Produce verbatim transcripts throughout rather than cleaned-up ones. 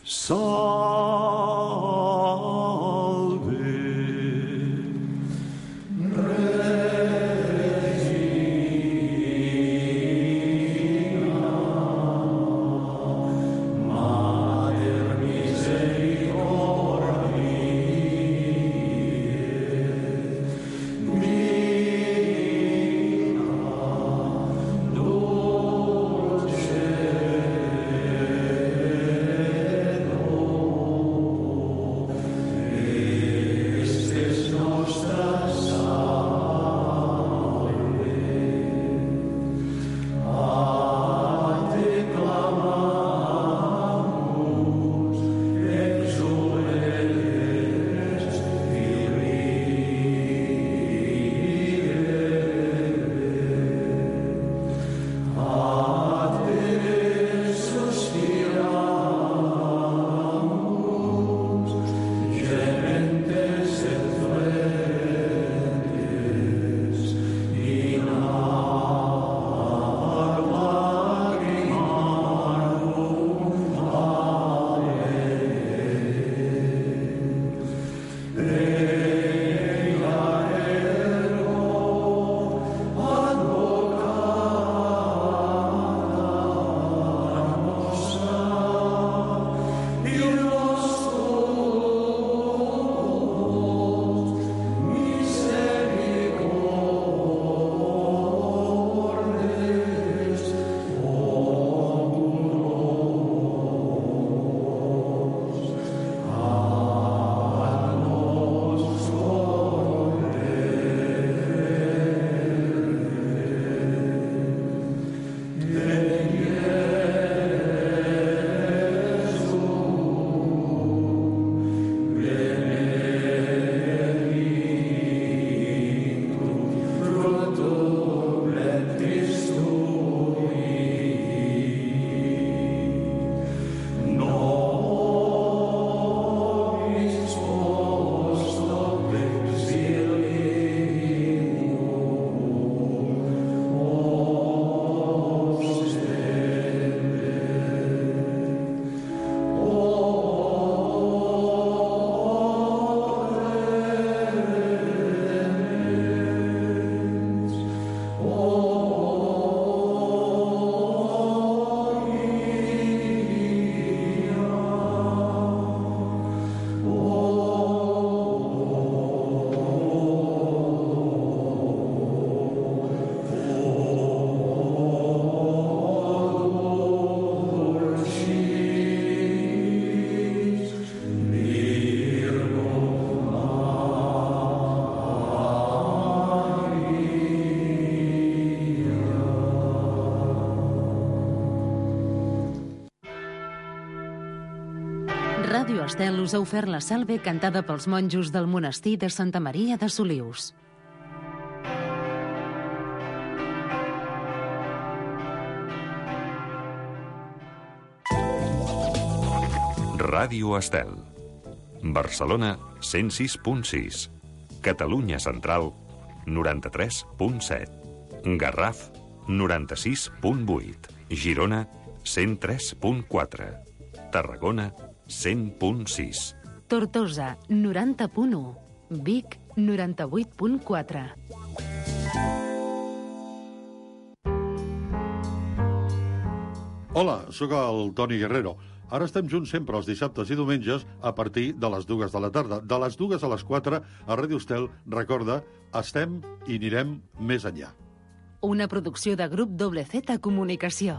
Ràdio Estel us ha ofert la salve cantada pels monjos del monestir de Santa Maria de Solius. Ràdio Estel. Barcelona, cent sis punt sis. Catalunya Central, noranta-tres punt set. Garraf, noranta-sis punt vuit. Girona, cent tres punt quatre. Tarragona, cent punt sis. Tortosa, noranta punt u. Vic, noranta-vuit punt quatre. Hola, sóc el Toni Guerrero. Ara estem junts sempre els dissabtes i diumenges a partir de les dues de la tarda. De les dues a les quatre a Ràdio Estel, recorda, estem i anirem més enllà. Una producció de Grup Doble Z Comunicació.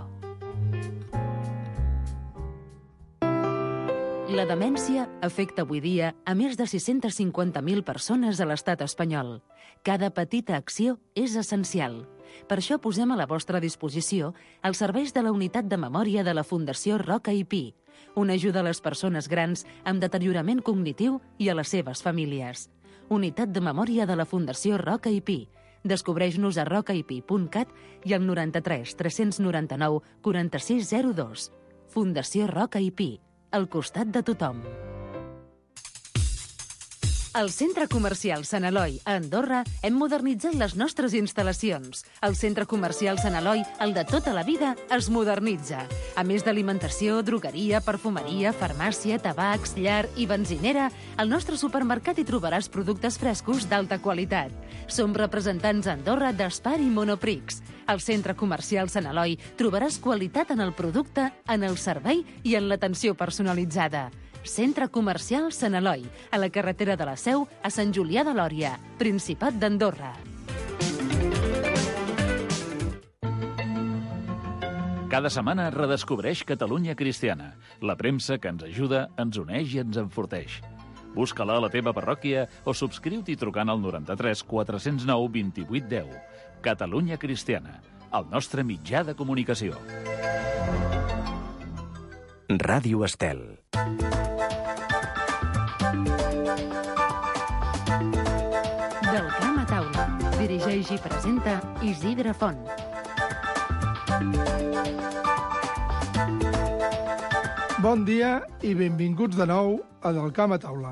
La demència afecta avui dia a més de sis-cents cinquanta mil persones a l'estat espanyol. Cada petita acció és essencial. Per això posem a la vostra disposició els serveis de la Unitat de Memòria de la Fundació Roca i Pi, una ajuda a les persones grans amb deteriorament cognitiu i a les seves famílies. Unitat de Memòria de la Fundació Roca i Pi. Descobreix-nos a rocaipi punt cat i al noranta-tres tres noranta-nou quaranta-sis zero dos. Fundació Roca i Pi, al costat de tothom. Al Centre Comercial Sant Eloi, a Andorra, hem modernitzat les nostres instal·lacions. El Centre Comercial Sant Eloi, el de tota la vida, es modernitza. A més d'alimentació, drogueria, perfumeria, farmàcia, tabacs, llar i benzinera, al nostre supermercat hi trobaràs productes frescos d'alta qualitat. Som representants a Andorra d'Espar i Monoprix. Al Centre Comercial Sant Eloi trobaràs qualitat en el producte, en el servei i en l'atenció personalitzada. Centre Comercial Sant Eloi, a la carretera de la Seu, a Sant Julià de Lòria, Principat d'Andorra. Cada setmana redescobreix Catalunya Cristiana, la premsa que ens ajuda, ens uneix i ens enforteix. Busca-la a la teva parròquia o subscriu-t'hi trucant al noranta-tres quatre cents nou vint-i-vuit deu. Catalunya Cristiana, el nostre mitjà de comunicació. Ràdio Estel. Del camp a taula. Dirigeix i presenta Isidre Font. Bon dia i benvinguts de nou a Del camp a taula.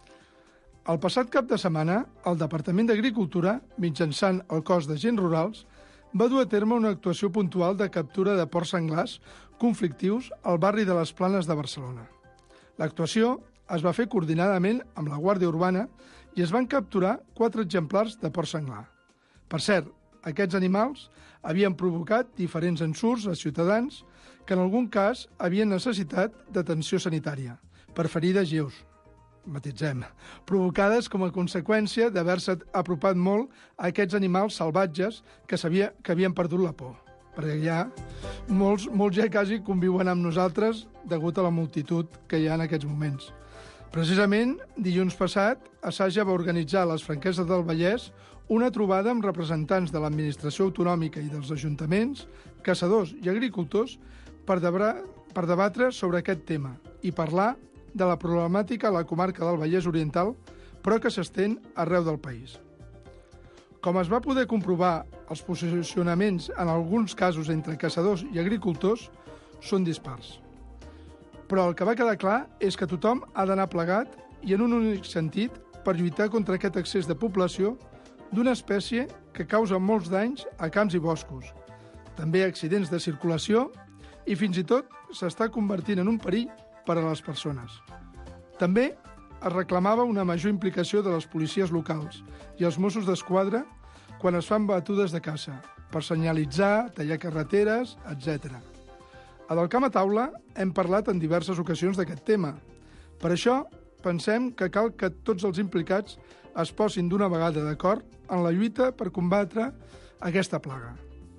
El passat cap de setmana, el Departament d'Agricultura, mitjançant el cos d'agents rurals, va dur a terme una actuació puntual de captura de porcs senglars conflictius al barri de les Planes de Barcelona. L'actuació es va fer coordinadament amb la Guàrdia Urbana i es van capturar quatre exemplars de porc senglar. Per cert, aquests animals havien provocat diferents ensurts a ciutadans que en algun cas havien necessitat d'atenció sanitària per ferides lleus, matitzem, provocades com a conseqüència d'haver-se apropat molt a aquests animals salvatges que, sabia, que havien perdut la por. Perquè ja molts, molts ja quasi conviuen amb nosaltres degut a la multitud que hi ha en aquests moments. Precisament, dilluns passat, a Saja va organitzar a les Franqueses del Vallès una trobada amb representants de l'administració autonòmica i dels ajuntaments, caçadors i agricultors per, debra, per debatre sobre aquest tema i parlar de la problemàtica a la comarca del Vallès Oriental, però que s'estén arreu del país. Com es va poder comprovar, els posicionaments en alguns casos entre caçadors i agricultors són dispars. Però el que va quedar clar és que tothom ha d'anar plegat i en un únic sentit per lluitar contra aquest excés de població d'una espècie que causa molts danys a camps i boscos, també accidents de circulació i fins i tot s'està convertint en un perill per a les persones. També es reclamava una major implicació de les policies locals i els Mossos d'Esquadra quan es fan batudes de caça, per senyalitzar, tallar carreteres, etcètera. A Del camp a taula hem parlat en diverses ocasions d'aquest tema. Per això pensem que cal que tots els implicats es posin d'una vegada d'acord en la lluita per combatre aquesta plaga.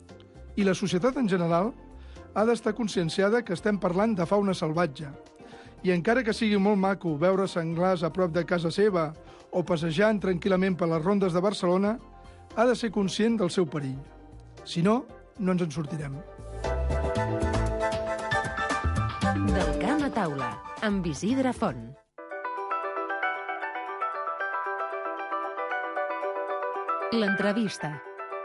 I la societat en general ha d'estar conscienciada que estem parlant de fauna salvatge. I encara que sigui molt maco veure senglars a prop de casa seva o passejant tranquil·lament per les rondes de Barcelona, ha de ser conscient del seu perill. Si no, no ens en sortirem. Del camp a taula, amb Isidre Font. L'entrevista.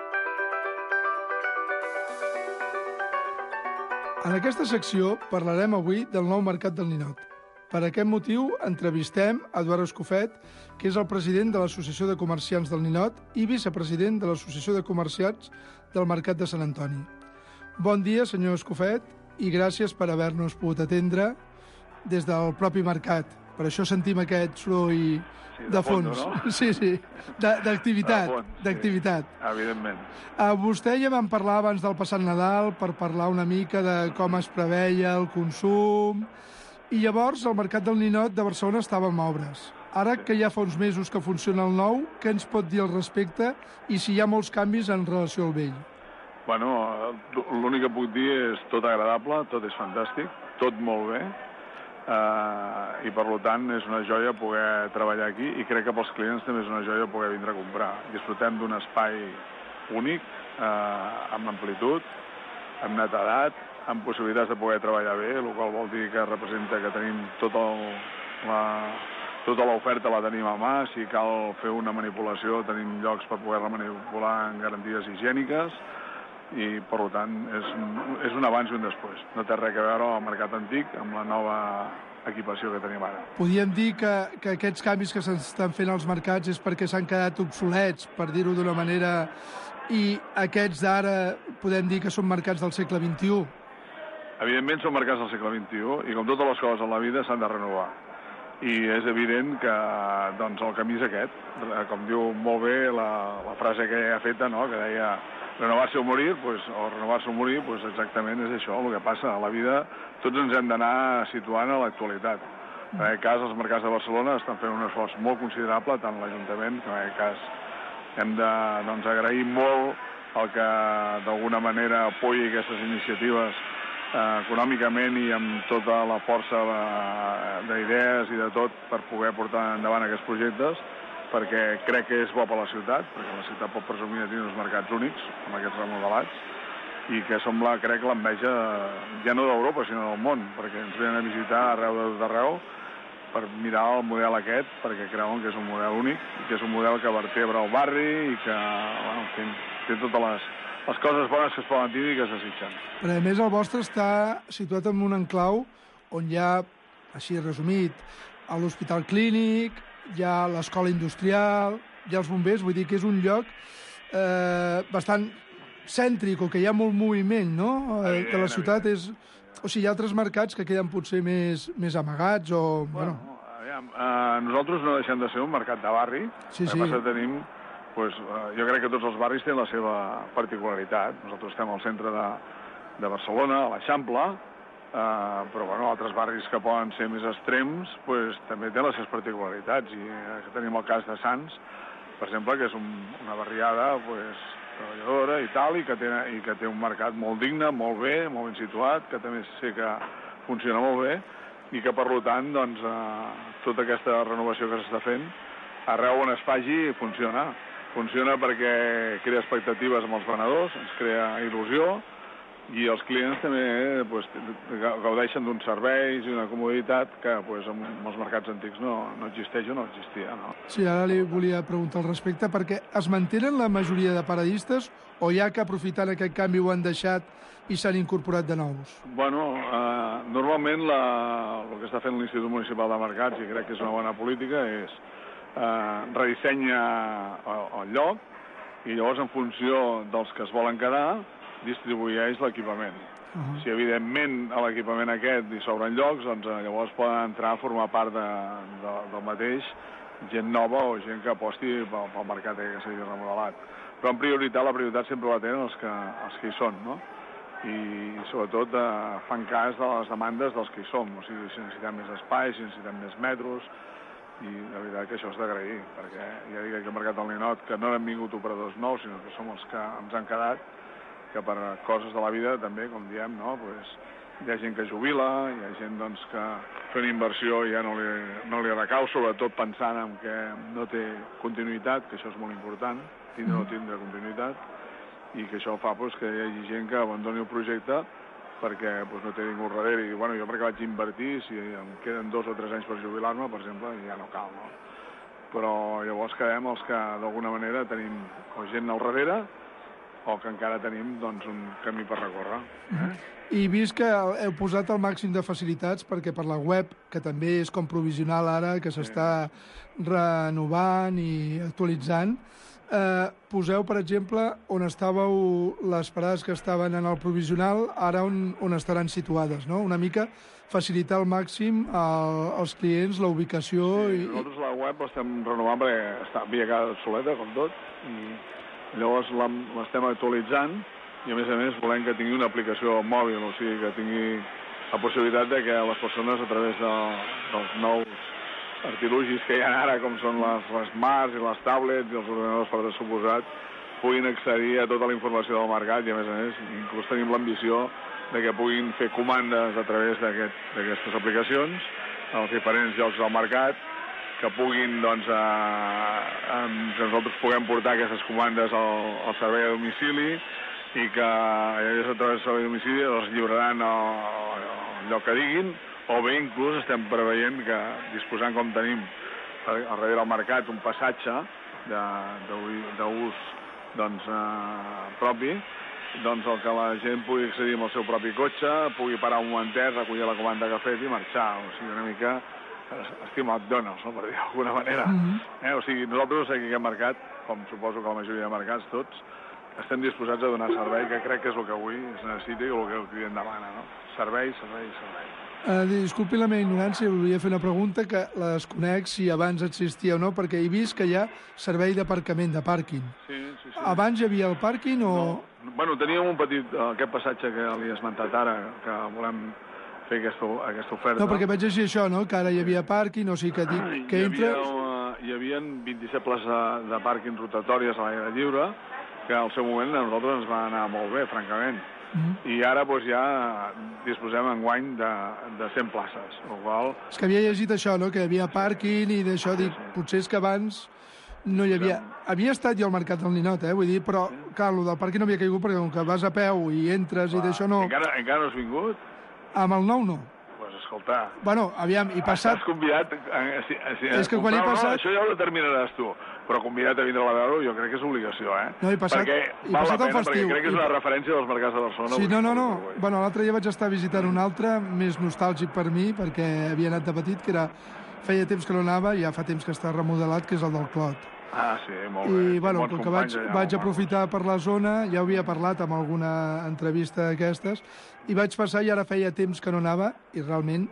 En aquesta secció parlarem avui del nou mercat del Ninot. Per aquest motiu entrevistem Eduard Escofet, que és el president de l'Associació de Comerciants del Ninot i vicepresident de l'Associació de Comerciants del Mercat de Sant Antoni. Bon dia, senyor Escofet, i gràcies per haver-nos pogut atendre des del propi mercat. Per això sentim aquest soroll Sí, de, de fons. fons, no? Sí, sí, d'activitat. De fons, d'activitat. Sí, evidentment. A vostè ja vam parlar abans del passat Nadal per parlar una mica de com es preveia el consum i llavors el mercat del Ninot de Barcelona estava en obres. Ara que ja fa uns mesos que funciona el nou, què ens pot dir al respecte i si hi ha molts canvis en relació al vell? Bueno, l'únic que puc dir és tot agradable, tot és fantàstic, tot molt bé, uh, i per tant és una joia poder treballar aquí i crec que pels clients també és una joia poder vindre a comprar. Disfrutem d'un espai únic, uh, amb amplitud, amb netedat, amb possibilitats de poder treballar bé, el qual vol dir que representa que tenim tot el, la, tota l'oferta la tenim a mà, si cal fer una manipulació tenim llocs per poder-la manipular en garanties higièniques, i per tant és, és un abans i un després. No té res a veure el mercat antic amb la nova equipació que tenim ara. Podríem dir que, que aquests canvis que s'estan fent als mercats és perquè s'han quedat obsolets, per dir-ho d'una manera, i aquests d'ara podem dir que són mercats del segle vint-i-u? Evidentment són mercats del segle vint-i-u i com totes les coses en la vida s'han de renovar. I és evident que doncs, el camí és aquest. Com diu molt bé la, la frase que ja ha feta, no? Que deia renovar-se o morir, pues, o renovar-se o morir, pues exactament és això el que passa. A la vida tots ens hem d'anar situant a l'actualitat. En aquest cas, els mercats de Barcelona estan fent un esforç molt considerable, tant l'Ajuntament, que en aquest cas hem de doncs, agrair molt el que d'alguna manera apoyi aquestes iniciatives eh, econòmicament i amb tota la força d'idees i de tot per poder portar endavant aquests projectes, perquè crec que és bo per la ciutat, perquè la ciutat pot presumir de tenir uns mercats únics, amb aquests remodelats, i que sembla, crec, l'enveja ja no d'Europa, sinó del món, perquè ens venen a visitar arreu de tot arreu per mirar el model aquest, perquè creuen que és un model únic, i que és un model que vertebra el barri i que, bueno, en fi, té totes les, les coses bones que es poden dir i que es desitgen. Però a més el vostre està situat en un enclau on hi ha, així resumit, a l'Hospital Clínic, hi ha l'escola industrial, hi ha els bombers, vull dir que és un lloc eh, bastant cèntric, o que hi ha molt moviment, no? Eh, que la ciutat és... O sigui, hi ha altres mercats que queden potser més, més amagats o... Bueno, bueno. Aviam, eh, nosaltres no deixem de ser un mercat de barri. Sí, sí. El que passa tenim, pues, eh, jo crec que tots els barris tenen la seva particularitat. Nosaltres estem al centre de, de Barcelona, a l'Eixample, eh, però bueno, altres barris que poden ser més extrems pues, també tenen les seves particularitats. I eh, tenim el cas de Sants, per exemple, que és un, una barriada pues, treballadora i tal, i que, té, i que té un mercat molt digne, molt bé, molt ben situat, que també sé que funciona molt bé, i que, per tant, doncs, eh, tota aquesta renovació que s'està fent, arreu on es faci, funciona. Funciona perquè crea expectatives amb els venedors, ens crea il·lusió, i els clients també pues, gaudeixen d'uns serveis i una comoditat que pues, en els mercats antics no, no existeix o no existia. No? Sí, ara li volia preguntar al respecte, perquè es mantenen la majoria de paradistes o hi ha que aprofitant aquest canvi ho han deixat i s'han incorporat de nous? Bueno, eh, normalment la, el que està fent l'Institut Municipal de Mercats, i crec que és una bona política, és eh, redissenya el, el lloc i llavors en funció dels que es volen quedar distribueix l'equipament. Uh -huh. Si, evidentment, a l'equipament aquest hi s'obren llocs, doncs llavors poden entrar a formar part de, de, del mateix gent nova o gent que aposti pel, pel mercat que s'hagi remodelat. Però en prioritat, la prioritat sempre la tenen els que, els que hi són, no? I, sobretot, eh, fan cas de les demandes dels que hi som. O sigui, si necessitem més espai, si necessitem més metros, i la veritat que això és d'agrair, perquè ja dic que el mercat del Ninot, que no han vingut operadors nous, sinó que som els que ens han quedat, que per coses de la vida també, com diem, no? Pues, hi ha gent que jubila, hi ha gent doncs, que fer una inversió ja no li, no li recau, sobretot pensant en que no té continuïtat, que això és molt important, tindre o no tindre continuïtat, i que això fa pues, que hi hagi gent que abandoni el projecte perquè pues, no té ningú darrere. I bueno, jo perquè vaig invertir, si em queden dos o tres anys per jubilar-me, per exemple, ja no cal, no? Però llavors quedem els que d'alguna manera tenim o gent al darrere o que encara tenim doncs, un camí per recórrer. Eh? I vist que heu posat el màxim de facilitats perquè per la web, que també és com provisional ara, que s'està renovant i actualitzant, eh, poseu, per exemple, on estàveu les parades que estaven en el provisional, ara on, on estaran situades, no? Una mica facilitar al màxim al, als clients la ubicació. Sí, i... Nosaltres la web l'estem renovant perquè està, havia quedat obsoleta, com tot, i llavors l'estem actualitzant i, a més a més, volem que tingui una aplicació mòbil, o sigui, que tingui la possibilitat de que les persones, a través de, dels nous artilugis que hi ha ara, com són les, les smarts i les tablets i els ordenadors per dessuposat, puguin accedir a tota la informació del mercat i, a més a més, inclús tenim l'ambició de que puguin fer comandes a través d'aquestes aquest, aplicacions als diferents llocs del mercat, que puguin, doncs, a, a, que nosaltres puguem portar aquestes comandes al, al servei a domicili i que a través del servei a domicili els lliuraran al, al lloc que diguin, o bé inclús estem preveient que, disposant com tenim al darrere del mercat un passatge d'ús doncs, eh, propi, doncs el que la gent pugui accedir amb el seu propi cotxe, pugui parar un momentet, recollir la comanda que ha fet i marxar. O sigui, una mica estil McDonald's, no? Per dir d'alguna manera. Mm-hmm. eh? O sigui, nosaltres aquí aquest mercat, com suposo que la majoria de mercats, tots, estem disposats a donar servei, que crec que és el que avui es necessita i el que el client demana, no? Servei, servei, servei. Uh, disculpi la meva ignorància, volia fer una pregunta que la desconec si abans existia o no, perquè he vist que hi ha servei d'aparcament, de pàrquing. Sí, sí, sí. Abans hi havia el pàrquing o...? No. Bueno, teníem un petit, aquest passatge que li he esmentat ara, que volem fer aquesta, aquesta oferta. No, perquè vaig llegir això, no?, que ara hi havia pàrquing, o sigui que dic que hi entres... Havia, hi havia vint-i-set places de, de pàrquing rotatòries a l'aire lliure, que al seu moment a nosaltres ens va anar molt bé, francament. Mm-hmm. I ara doncs, ja disposem enguany de, de cent places, el qual... És que havia llegit això, no?, que hi havia pàrquing i d'això, dic, potser és que abans no hi havia... Havia estat jo al Mercat del Ninot, eh, vull dir, però, clar, el del pàrquing no havia caigut perquè com que vas a peu i entres i d'això no... Encara, encara no has vingut? Amb el nou no. Pues escolta... Bueno, aviam, i passat... Estàs convidat... A, a, a, és que quan he passat... No, això ja ho determinaràs tu, però convidat a vindre a la veure jo crec que és obligació, eh? No, he passat, perquè he val passat la pena, el festiu. Perquè crec que és una referència dels mercats de Barcelona. Sí, no, no, no. Bueno, l'altre dia vaig estar visitant un altre, més nostàlgic per mi, perquè havia anat de petit, que era... Feia temps que no anava, i ja fa temps que està remodelat, que és el del Clot. Ah, sí, molt bé. I, bueno, com que vaig, allà, vaig aprofitar per la zona, ja havia parlat amb alguna entrevista d'aquestes, i vaig passar i ara feia temps que no anava, i realment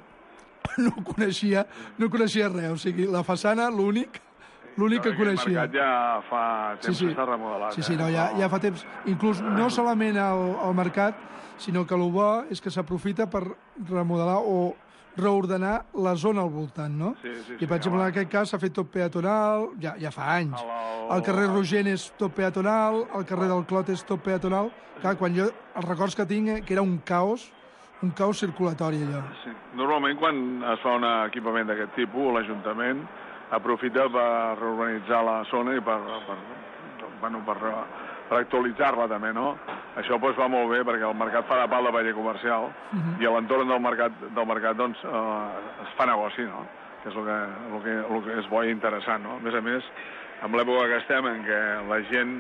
no coneixia, no coneixia res. O sigui, la façana, l'únic, l'únic que coneixia. El mercat ja fa temps sí, sí. que està remodelat. Sí, sí, no, ja, ja fa temps. Inclús no solament al, al mercat, sinó que el bo és que s'aprofita per remodelar o reordenar la zona al voltant, no? Sí, sí, I, per exemple, en aquest cas s'ha fet tot peatonal, ja, ja fa anys. El carrer Rogent és tot peatonal, el carrer del Clot és tot peatonal. Clar, quan jo, els records que tinc, que era un caos, un caos circulatori, allò. Sí. Normalment, quan es fa un equipament d'aquest tipus, l'Ajuntament aprofita per reurbanitzar la zona i per, per, bueno, per, per actualitzar-la també, no? Això doncs, va molt bé perquè el mercat fa de pal de paller comercial uh-huh. i a l'entorn del mercat, del mercat doncs, eh, es fa negoci, no? Que és el que, el que, el que és bo i interessant, no? A més a més, en l'època que estem en què la gent...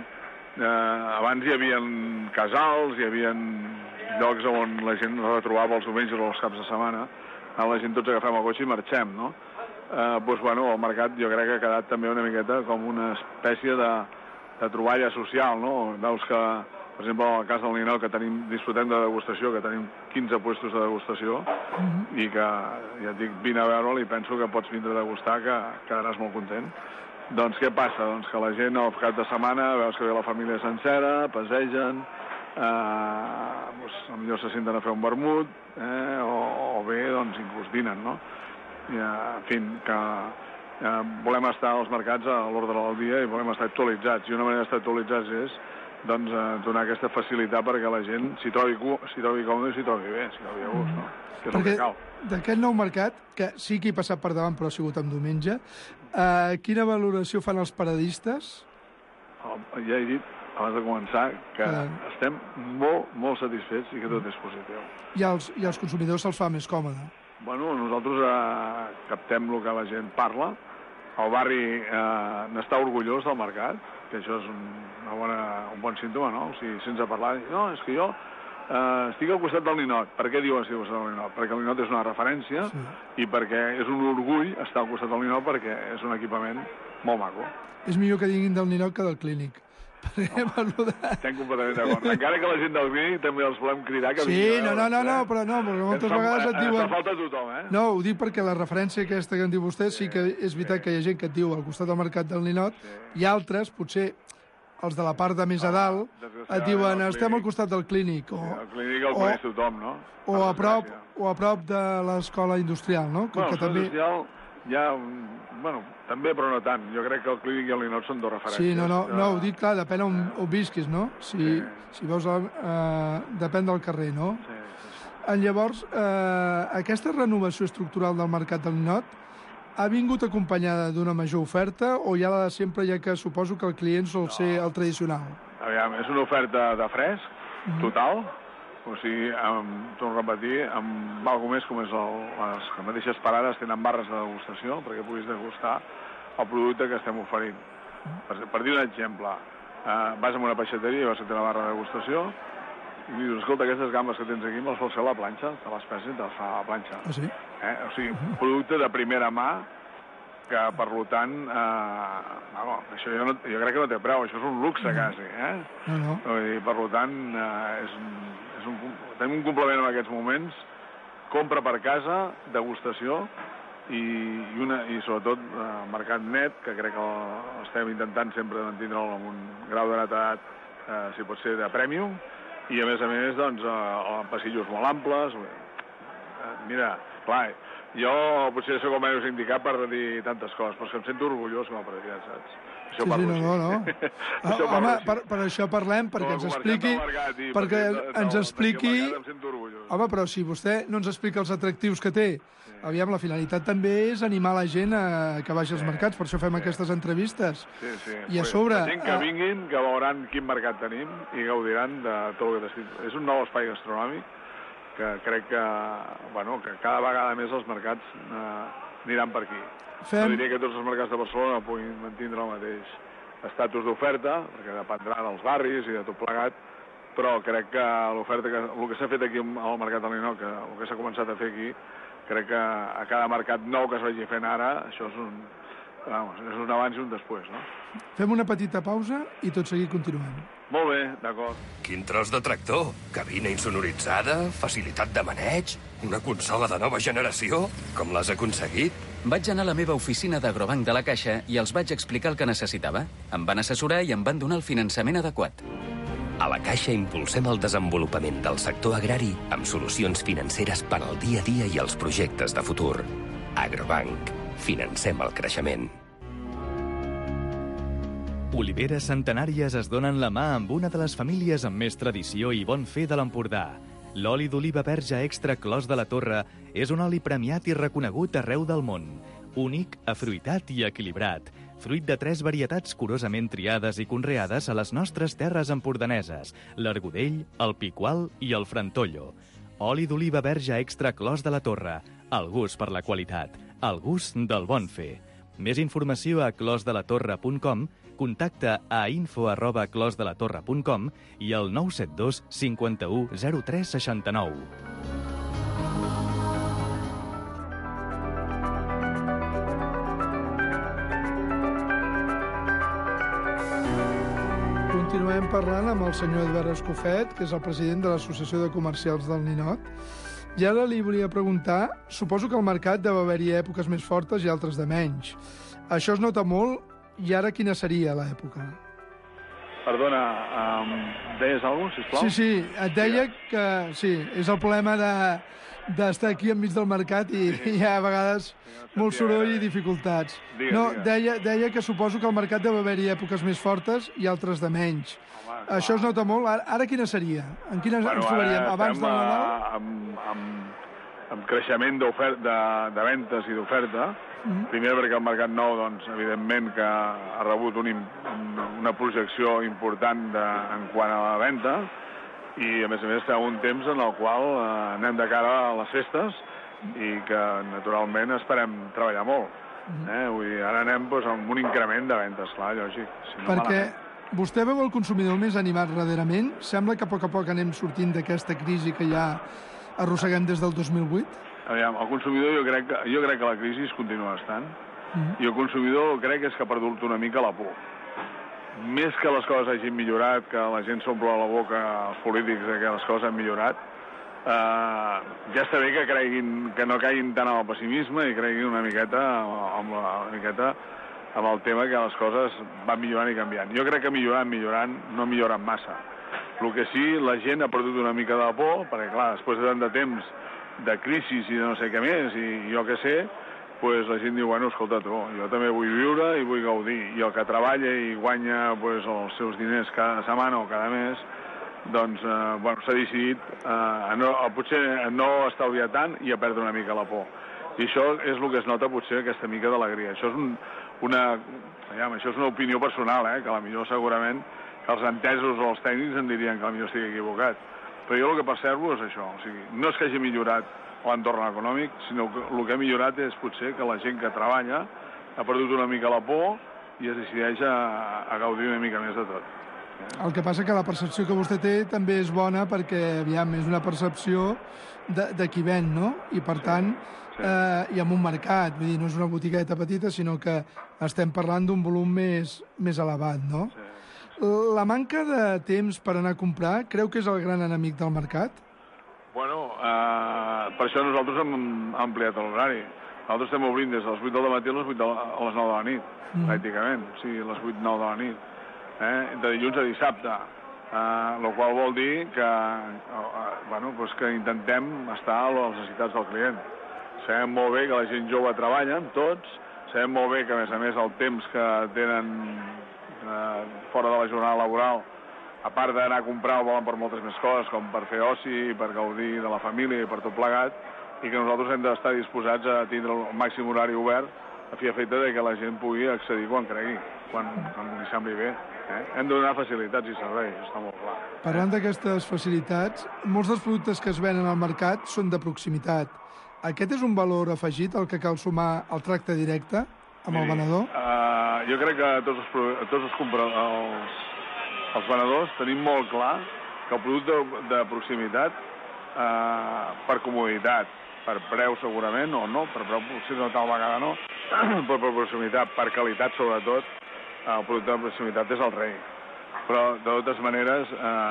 Eh, abans hi havia casals, hi havia llocs on la gent es retrobava els diumenges o els caps de setmana, la gent tots agafem el cotxe i marxem, no? Eh, doncs, bueno, el mercat jo crec que ha quedat també una miqueta com una espècie de, de troballa social, no? Veus que, per exemple, en el cas del Ninot, que tenim, disfrutem de degustació, que tenim quinze puestos de degustació, mm-hmm. i que, ja et dic, vine a veure'l i penso que pots vindre a degustar, que quedaràs molt content. Doncs què passa? Doncs que la gent al cap de setmana veus que ve la família sencera, passegen, eh, doncs, potser se senten a fer un vermut, eh, o, o bé, doncs, inclús dinen, no? I, en fi, que eh, volem estar als mercats a l'ordre del dia i volem estar actualitzats. I una manera d'estar actualitzats és doncs, eh, donar aquesta facilitat perquè la gent s'hi trobi, s'hi trobi còmode i s'hi trobi bé, s'hi trobi a gust, no? Que és el que cal. D'aquest nou mercat, que sí que he passat per davant però ha sigut en diumenge, eh, quina valoració fan els paradistes? Oh, ja he dit, abans de començar, que eh. estem molt, molt satisfets i que tot és positiu. I als, i als consumidors se'ls fa més còmode? Bueno, nosaltres eh, captem el que la gent parla. El barri eh, n'està orgullós del mercat, que això és un, una bona, un bon símptoma, no? O sigui, sense parlar, no, és que jo Uh, estic al costat del Ninot. Per què diu estic al costat del Ninot? Perquè el Ninot és una referència sí. i perquè és un orgull estar al costat del Ninot perquè és un equipament molt maco. És millor que diguin del Ninot que del Clínic. Oh, estem completament d'acord. Encara que la gent del Clínic també els volem cridar que sí, vinguin. no, no, no, no, però no, perquè moltes fa, vegades et diuen... Ens falta tothom, eh? No, ho dic perquè la referència aquesta que en diu vostè sí que és veritat sí. que hi ha gent que et diu al costat del mercat del Ninot sí. i altres, potser els de la part de més a dalt, ah, et diuen estem al costat del Clínic. O, sí, el Clínic el coneix tothom, no? O a, prop, o a prop de l'escola industrial, no? Com bueno, que també... industrial ja, bueno, també, però no tant. Jo crec que el Clínic i el Ninot són dos referències. Sí, no, no, no ho dic, clar, depèn on, on visquis, no? Si, sí. si veus, eh, depèn del carrer, no? Sí, sí, sí. Llavors, eh, aquesta renovació estructural del mercat del Ninot ha vingut acompanyada d'una major oferta o ja la de sempre, ja que suposo que el client sol no. ser el tradicional? Aviam, és una oferta de fresc, mm-hmm. total, o sigui, amb, torno a repetir, amb alguna més com és el, les, les mateixes parades tenen barres de degustació perquè puguis degustar el producte que estem oferint. Mm-hmm. Per, per dir un exemple, eh, vas a una peixateria i vas a tenir una barra de degustació i dius, escolta, aquestes gambes que tens aquí me les vols fer a la planxa? Te les pesa i te les fa a la planxa. Ah, sí? Eh? O sigui, producte de primera mà, que, per tant, eh, no, això jo, no, jo crec que no té preu, això és un luxe, no. quasi, eh? No, no. I, per tant, eh, és, és un, tenim un complement en aquests moments, compra per casa, degustació, i, i, una, i sobretot eh, mercat net, que crec que estem intentant sempre mantindre'l amb un grau de netedat, eh, si pot ser de premium, i a més a més, doncs, eh, passillos molt amples. Eh, mira, clar, jo potser sóc el menys indicat per dir tantes coses, però és que em sento orgullós com a president, saps? Això sí, sí, no, no, no. Ah, home, per, per això parlem, perquè ens expliqui... Perquè ens expliqui... Home, però si vostè no ens explica els atractius que té, aviam, la finalitat també és animar la gent a que vagi als mercats, per això fem aquestes entrevistes. Sí, sí. I a sobre... La gent que vinguin, que veuran quin mercat tenim i gaudiran de tot el que t'estic... És un nou espai gastronòmic que crec que, bueno, que cada vegada més els mercats eh, aniran per aquí. Fem... No diria que tots els mercats de Barcelona puguin mantindre el mateix estatus d'oferta, perquè dependrà dels barris i de tot plegat, però crec que l'oferta, que, el que s'ha fet aquí al Mercat del Ninot, que el que s'ha començat a fer aquí, crec que a cada mercat nou que es vagi fent ara, això és un, vamos, és un abans i un després, no? Fem una petita pausa i tot seguit continuem. Molt bé, d'acord. Quin tros de tractor? Cabina insonoritzada? Facilitat de maneig? Una consola de nova generació? Com l'has aconseguit? Vaig anar a la meva oficina d'Agrobanc de la Caixa i els vaig explicar el que necessitava. Em van assessorar i em van donar el finançament adequat. A la Caixa impulsem el desenvolupament del sector agrari amb solucions financeres per al dia a dia i els projectes de futur. Agrobanc. Financem el creixement. Oliveres centenàries es donen la mà amb una de les famílies amb més tradició i bon fer de l'Empordà. L'oli d'oliva verge extra Clos de la Torre és un oli premiat i reconegut arreu del món. Únic, afruitat i equilibrat. Fruit de tres varietats curosament triades i conreades a les nostres terres empordaneses, l'Argudell, el Picual i el Frantollo. Oli d'oliva verge extra Clos de la Torre. El gust per la qualitat. El gust del bon fer. Més informació a clos de la torre punt com, contacta a info arroba clos de la torre punt com i al nou set dos cinquanta-u zero tres seixanta-nou. Continuem parlant amb el senyor Edvard Escofet, que és el president de l'Associació de Comercials del Ninot. I ara li volia preguntar, suposo que al mercat deu haver-hi èpoques més fortes i altres de menys. Això es nota molt, i ara quina seria l'època? Perdona, um, deies alguna cosa, sisplau? Sí, sí, et deia que sí, és el problema de d'estar aquí enmig del mercat i hi ha a vegades molt soroll i dificultats. No, deia, deia que suposo que al mercat deu haver-hi èpoques més fortes i altres de menys. Això es nota molt. Ara, ara quina seria? En quina bueno, ens trobaríem? Abans del Nadal? Amb, amb, amb creixement de, de ventes i d'oferta. Mm-hmm. Primer perquè el mercat nou, doncs, evidentment que ha rebut un, una projecció important de, en quant a la venda i, a més a més, té un temps en el qual eh, anem de cara a les festes i que, naturalment, esperem treballar molt. Mm-hmm. eh? Vull dir, ara anem doncs, amb un increment de vendes, clar, lògic. Si no, perquè... malament. Vostè veu el consumidor més animat darrerament? Sembla que a poc a poc anem sortint d'aquesta crisi que ja arrosseguem des del dos mil vuit? Aviam, el consumidor jo crec que, jo crec que la crisi continua estant mm-hmm. i el consumidor crec que és que ha perdut una mica la por. Més que les coses hagin millorat, que la gent s'omple la boca als polítics que les coses han millorat, eh, ja està bé que, creguin, que no caiguin tant en el pessimisme i creguin una miqueta amb la una miqueta amb el tema que les coses van millorant i canviant. Jo crec que millorant, millorant, no milloren massa. El que sí, la gent ha perdut una mica de por, perquè clar, després de tant de temps de crisi i de no sé què més, i jo què sé, pues la gent diu, bueno, escolta tu, jo també vull viure i vull gaudir. I el que treballa i guanya pues, els seus diners cada setmana o cada mes, doncs, eh, bueno, s'ha decidit eh, a no, a potser a no estalviar tant i a perdre una mica la por. I això és el que es nota potser aquesta mica d'alegria. Això és un, una, ja, això és una opinió personal, eh, que a la millor segurament que els entesos o els tècnics em dirien que a la millor estic equivocat. Però jo el que percebo és això. O sigui, no és que hagi millorat l'entorn econòmic, sinó que el que ha millorat és potser que la gent que treballa ha perdut una mica la por i es decideix a, a gaudir una mica més de tot. El que passa que la percepció que vostè té també és bona perquè, aviam, és una percepció de, de qui ven, no? I, per tant, eh, i amb un mercat, vull dir, no és una botigueta petita, sinó que estem parlant d'un volum més, més elevat, no? Sí. La manca de temps per anar a comprar creu que és el gran enemic del mercat? Bueno, eh, per això nosaltres hem ampliat l'horari. Nosaltres estem obrint des de les vuit del matí a les, vuit de la, a les nou de la nit, mm. pràcticament. O sigui, a les vuit nou de la nit. Eh? De dilluns a dissabte. Eh, el qual vol dir que, eh, bueno, pues que intentem estar a les necessitats del client. Sabem molt bé que la gent jove treballa, tots. Sabem molt bé que, a més a més, el temps que tenen eh, fora de la jornada laboral, a part d'anar a comprar, ho volen per moltes més coses, com per fer oci, per gaudir de la família i per tot plegat, i que nosaltres hem d'estar disposats a tindre el màxim horari obert a fi efecte de que la gent pugui accedir quan cregui, quan, quan li sembli bé. Eh? Hem de donar facilitats i serveis, està molt clar. Parlant eh? d'aquestes facilitats, molts dels productes que es venen al mercat són de proximitat. Aquest és un valor afegit al que cal sumar el tracte directe amb Miri, el venedor? Uh, jo crec que tots els, tots els, els, els venedors tenim molt clar que el producte de, de proximitat, uh, per comoditat, per preu segurament, o no, per preu potser no tal vegada no, però per proximitat, per qualitat sobretot, uh, el producte de proximitat és el rei. Però, de totes maneres,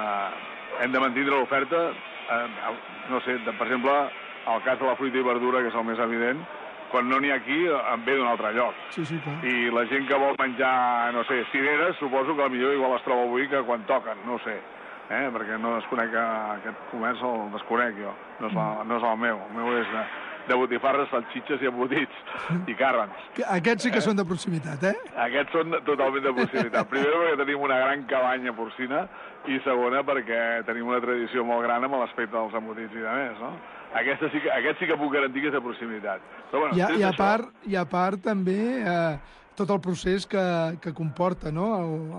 uh, hem de mantenir l'oferta, uh, no sé, de, per exemple, el cas de la fruita i verdura, que és el més evident, quan no n'hi ha aquí, en ve d'un altre lloc. Sí, sí, clar. I la gent que vol menjar, no sé, cireres, suposo que potser igual es troba avui que quan toquen, no sé. Eh? Perquè no desconec aquest comerç, el desconec jo. No és, la, no és el meu. El meu és de, de botifarres, salxitxes i embotits i càrrecs. Aquests sí que eh? són de proximitat, eh? Aquests són totalment de proximitat. Primer perquè tenim una gran cabanya porcina i segona perquè tenim una tradició molt gran amb l'aspecte dels embotits i de més, no? Aquesta sí que, aquest sí que puc garantir que és de proximitat. Però, bueno, I, a, i, a això... part, I a part també eh, tot el procés que, que comporta, no?,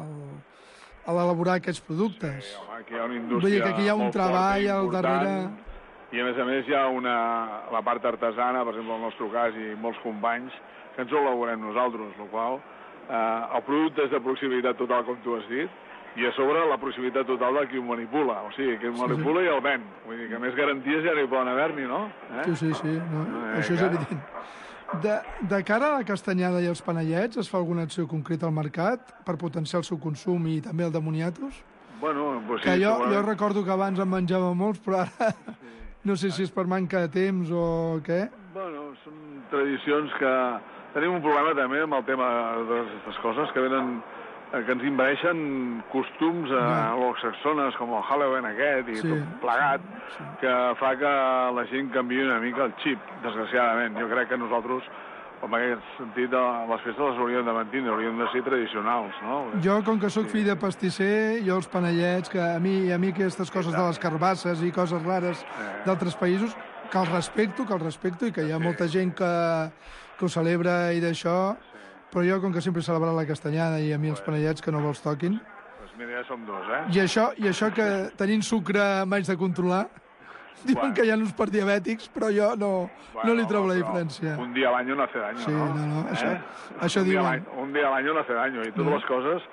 l'elaborar aquests productes. Sí, home, aquí hi ha una indústria Vull dir que aquí hi ha un treball al darrere... I a més a més hi ha una, la part artesana, per exemple, el nostre cas, i molts companys, que ens ho elaborem nosaltres, el qual eh, el producte és de proximitat total, com tu has dit, i a sobre la proximitat total de qui ho manipula, o sigui, qui ho manipula sí, sí. i el ven. Vull dir que més garanties ja no hi poden haver-n'hi, no? Eh? Sí, sí, sí, no, eh, això és clar. Evident. De, de cara a la castanyada i els panellets, es fa alguna acció concreta al mercat per potenciar el seu consum i també el de moniatos? Bueno, pues sí, que jo, jo recordo que abans en menjava molts, però ara sí. no sé si és per manca de temps o què. Bueno, són tradicions que... Tenim un problema també amb el tema d'aquestes coses que venen... que ens invadeixen costums a anglosaxones com el Halloween aquest i sí. tot plegat, sí. que fa que la gent canviï una mica el xip, desgraciadament. Jo crec que nosaltres, en aquest sentit, les festes les hauríem de mantenir, hauríem de ser tradicionals, no? Jo, com que sóc sí. fill de pastisser, jo els panellets, que a mi, a mi aquestes coses de les carbasses i coses rares eh. d'altres països, que els respecto, que els respecto, i que hi ha sí. molta gent que, que ho celebra i d'això... Però jo, com que sempre he celebrat la castanyada i a mi els panellets que no vols toquin... Doncs mira, ja som dos, eh? I això, i això que tenint sucre m'haig de controlar, diuen bueno. que hi ha uns per diabètics, però jo no, bueno, no li trobo la diferència. Un dia a l'any no hace daño, sí, no? no, no, eh? això, això un diuen... Dia un dia a l'any no hace daño, i totes no. les coses...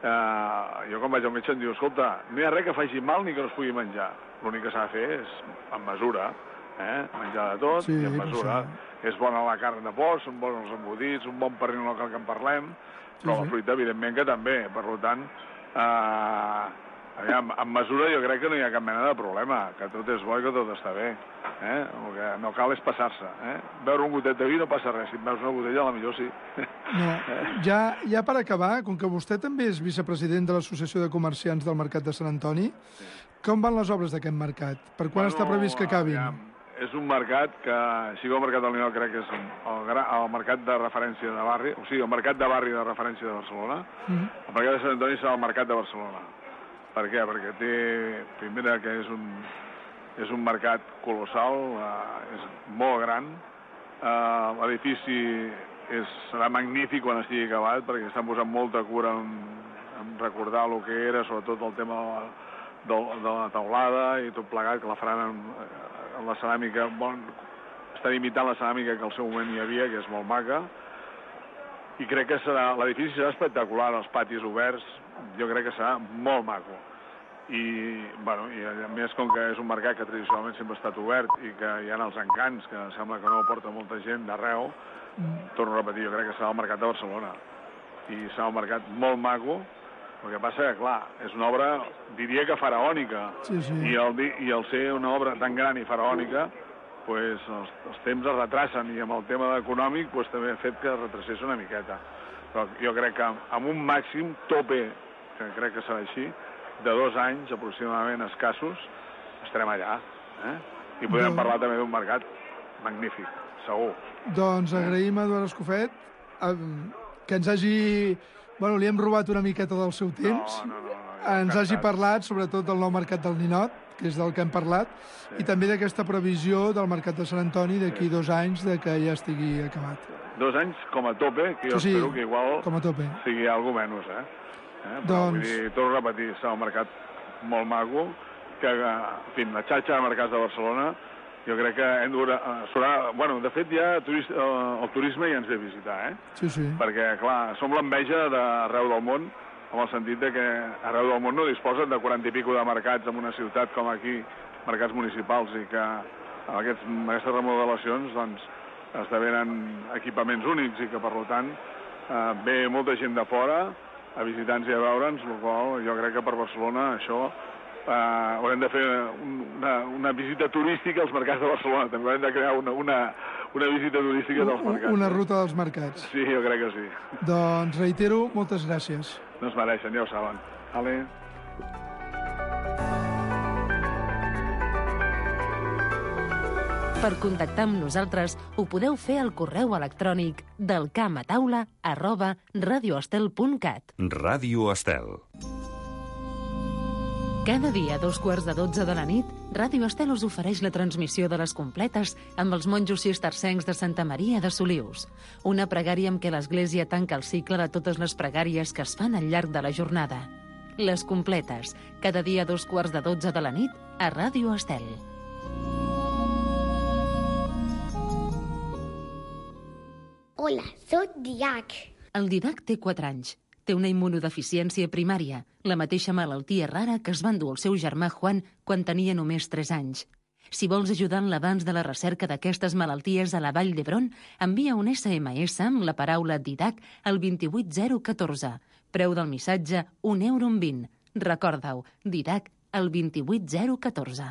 Eh, jo quan vaig al metge em diu, escolta, no hi ha res que faci mal ni que no es pugui menjar. L'únic que s'ha de fer és amb mesura, eh? Menjar de tot sí, i amb mesura. És bona la carn de porc, són bons els embotits, un bon pernil no cal que en parlem, però sí, la fruita, evidentment, que també. Per tant, eh, aviam, amb mesura jo crec que no hi ha cap mena de problema, que tot és bo i que tot està bé. Eh? El que no cal és passar-se. Eh? Beure un gotet de vi no passa res, si et veus una botella, a la millor sí. No. Ja, ja per acabar, com que vostè també és vicepresident de l'Associació de Comerciants del Mercat de Sant Antoni, sí. com van les obres d'aquest mercat? Per quan bueno, està previst que acabin? Aviam. És un mercat que, si el mercat del Niol crec que és el, el, el mercat de referència de barri, o sigui, el mercat de barri de referència de Barcelona, mm-hmm. el mercat de Sant Antoni serà el mercat de Barcelona. Per què? Perquè té, primera, que és un, és un mercat colossal, eh, és molt gran, eh, l'edifici és, serà magnífic quan estigui acabat, perquè estan posant molta cura en, en recordar el que era, sobretot el tema de la, de la taulada i tot plegat, que la faran en, la ceràmica, bon, estan imitant la ceràmica que al seu moment hi havia, que és molt maca, i crec que serà l'edifici serà espectacular, els patis oberts, jo crec que serà molt maco. I, bueno, i a més, com que és un mercat que tradicionalment sempre ha estat obert i que hi ha els encants, que sembla que no porta molta gent d'arreu, mm. torno a repetir, jo crec que serà el mercat de Barcelona. I serà un mercat molt maco. El que passa que, clar, és una obra, diria que faraònica, sí, sí. I, el, i el ser una obra tan gran i faraònica, pues, els, els temps es retracen, i amb el tema econòmic pues, també ha fet que es retracés una miqueta. Però jo crec que amb un màxim tope, que crec que serà així, de dos anys aproximadament escassos, estarem allà. Eh? I podrem doncs... parlar també d'un mercat magnífic, segur. Doncs agraïm a Eduard Escofet que ens hagi... Bueno, li hem robat una miqueta del seu temps. No, no, no, no, ens hagi parlat, sobretot, del nou mercat del Ninot, que és del que hem parlat, sí. I també d'aquesta previsió del mercat de Sant Antoni d'aquí sí. dos anys de que ja estigui acabat. Dos anys com a tope, que jo sí, espero que igual com a tope. Sigui alguna menys, eh? Eh? Però, doncs... vull dir, torno a repetir, serà un mercat molt maco, que, en fi, la xarxa de mercats de Barcelona, jo crec que hem de... Serà, bueno, de fet, ja turist, el turisme ja ens ve a visitar, eh? Sí, sí. Perquè, clar, som l'enveja d'arreu del món, en el sentit de que arreu del món no disposen de quaranta i pico de mercats en una ciutat com aquí, mercats municipals, i que amb aquests, aquestes remodelacions, doncs, esdevenen equipaments únics i que, per tant, eh, ve molta gent de fora a visitar-nos i a veure'ns, el qual jo crec que per Barcelona això eh, haurem de fer una, una visita turística als mercats de Barcelona. També haurem de crear una, una, una visita turística dels mercats. Una ruta dels mercats. Sí, jo crec que sí. Doncs reitero, moltes gràcies. No es mereixen, ja ho saben. Ale. Per contactar amb nosaltres ho podeu fer al correu electrònic del camp a taula arroba radioestel punt cat. Ràdio Estel. Cada dia a dos quarts de dotze de la nit, Ràdio Estel us ofereix la transmissió de les completes amb els monjos cistercencs de Santa Maria de Solius. Una pregària amb què l'Església tanca el cicle de totes les pregàries que es fan al llarg de la jornada. Les completes, cada dia a dos quarts de dotze de la nit a Ràdio Estel. Hola, soc Didac. El Didac té quatre anys. Té una immunodeficiència primària, la mateixa malaltia rara que es va endur el seu germà Juan quan tenia només tres anys. Si vols ajudar en l'avanç de la recerca d'aquestes malalties a la Vall d'Hebron, envia un essa ema essa amb la paraula Didac al dos vuit zero un quatre. Preu del missatge, un euro amb vint. Recorda-ho, Didac al dos vuit zero un quatre.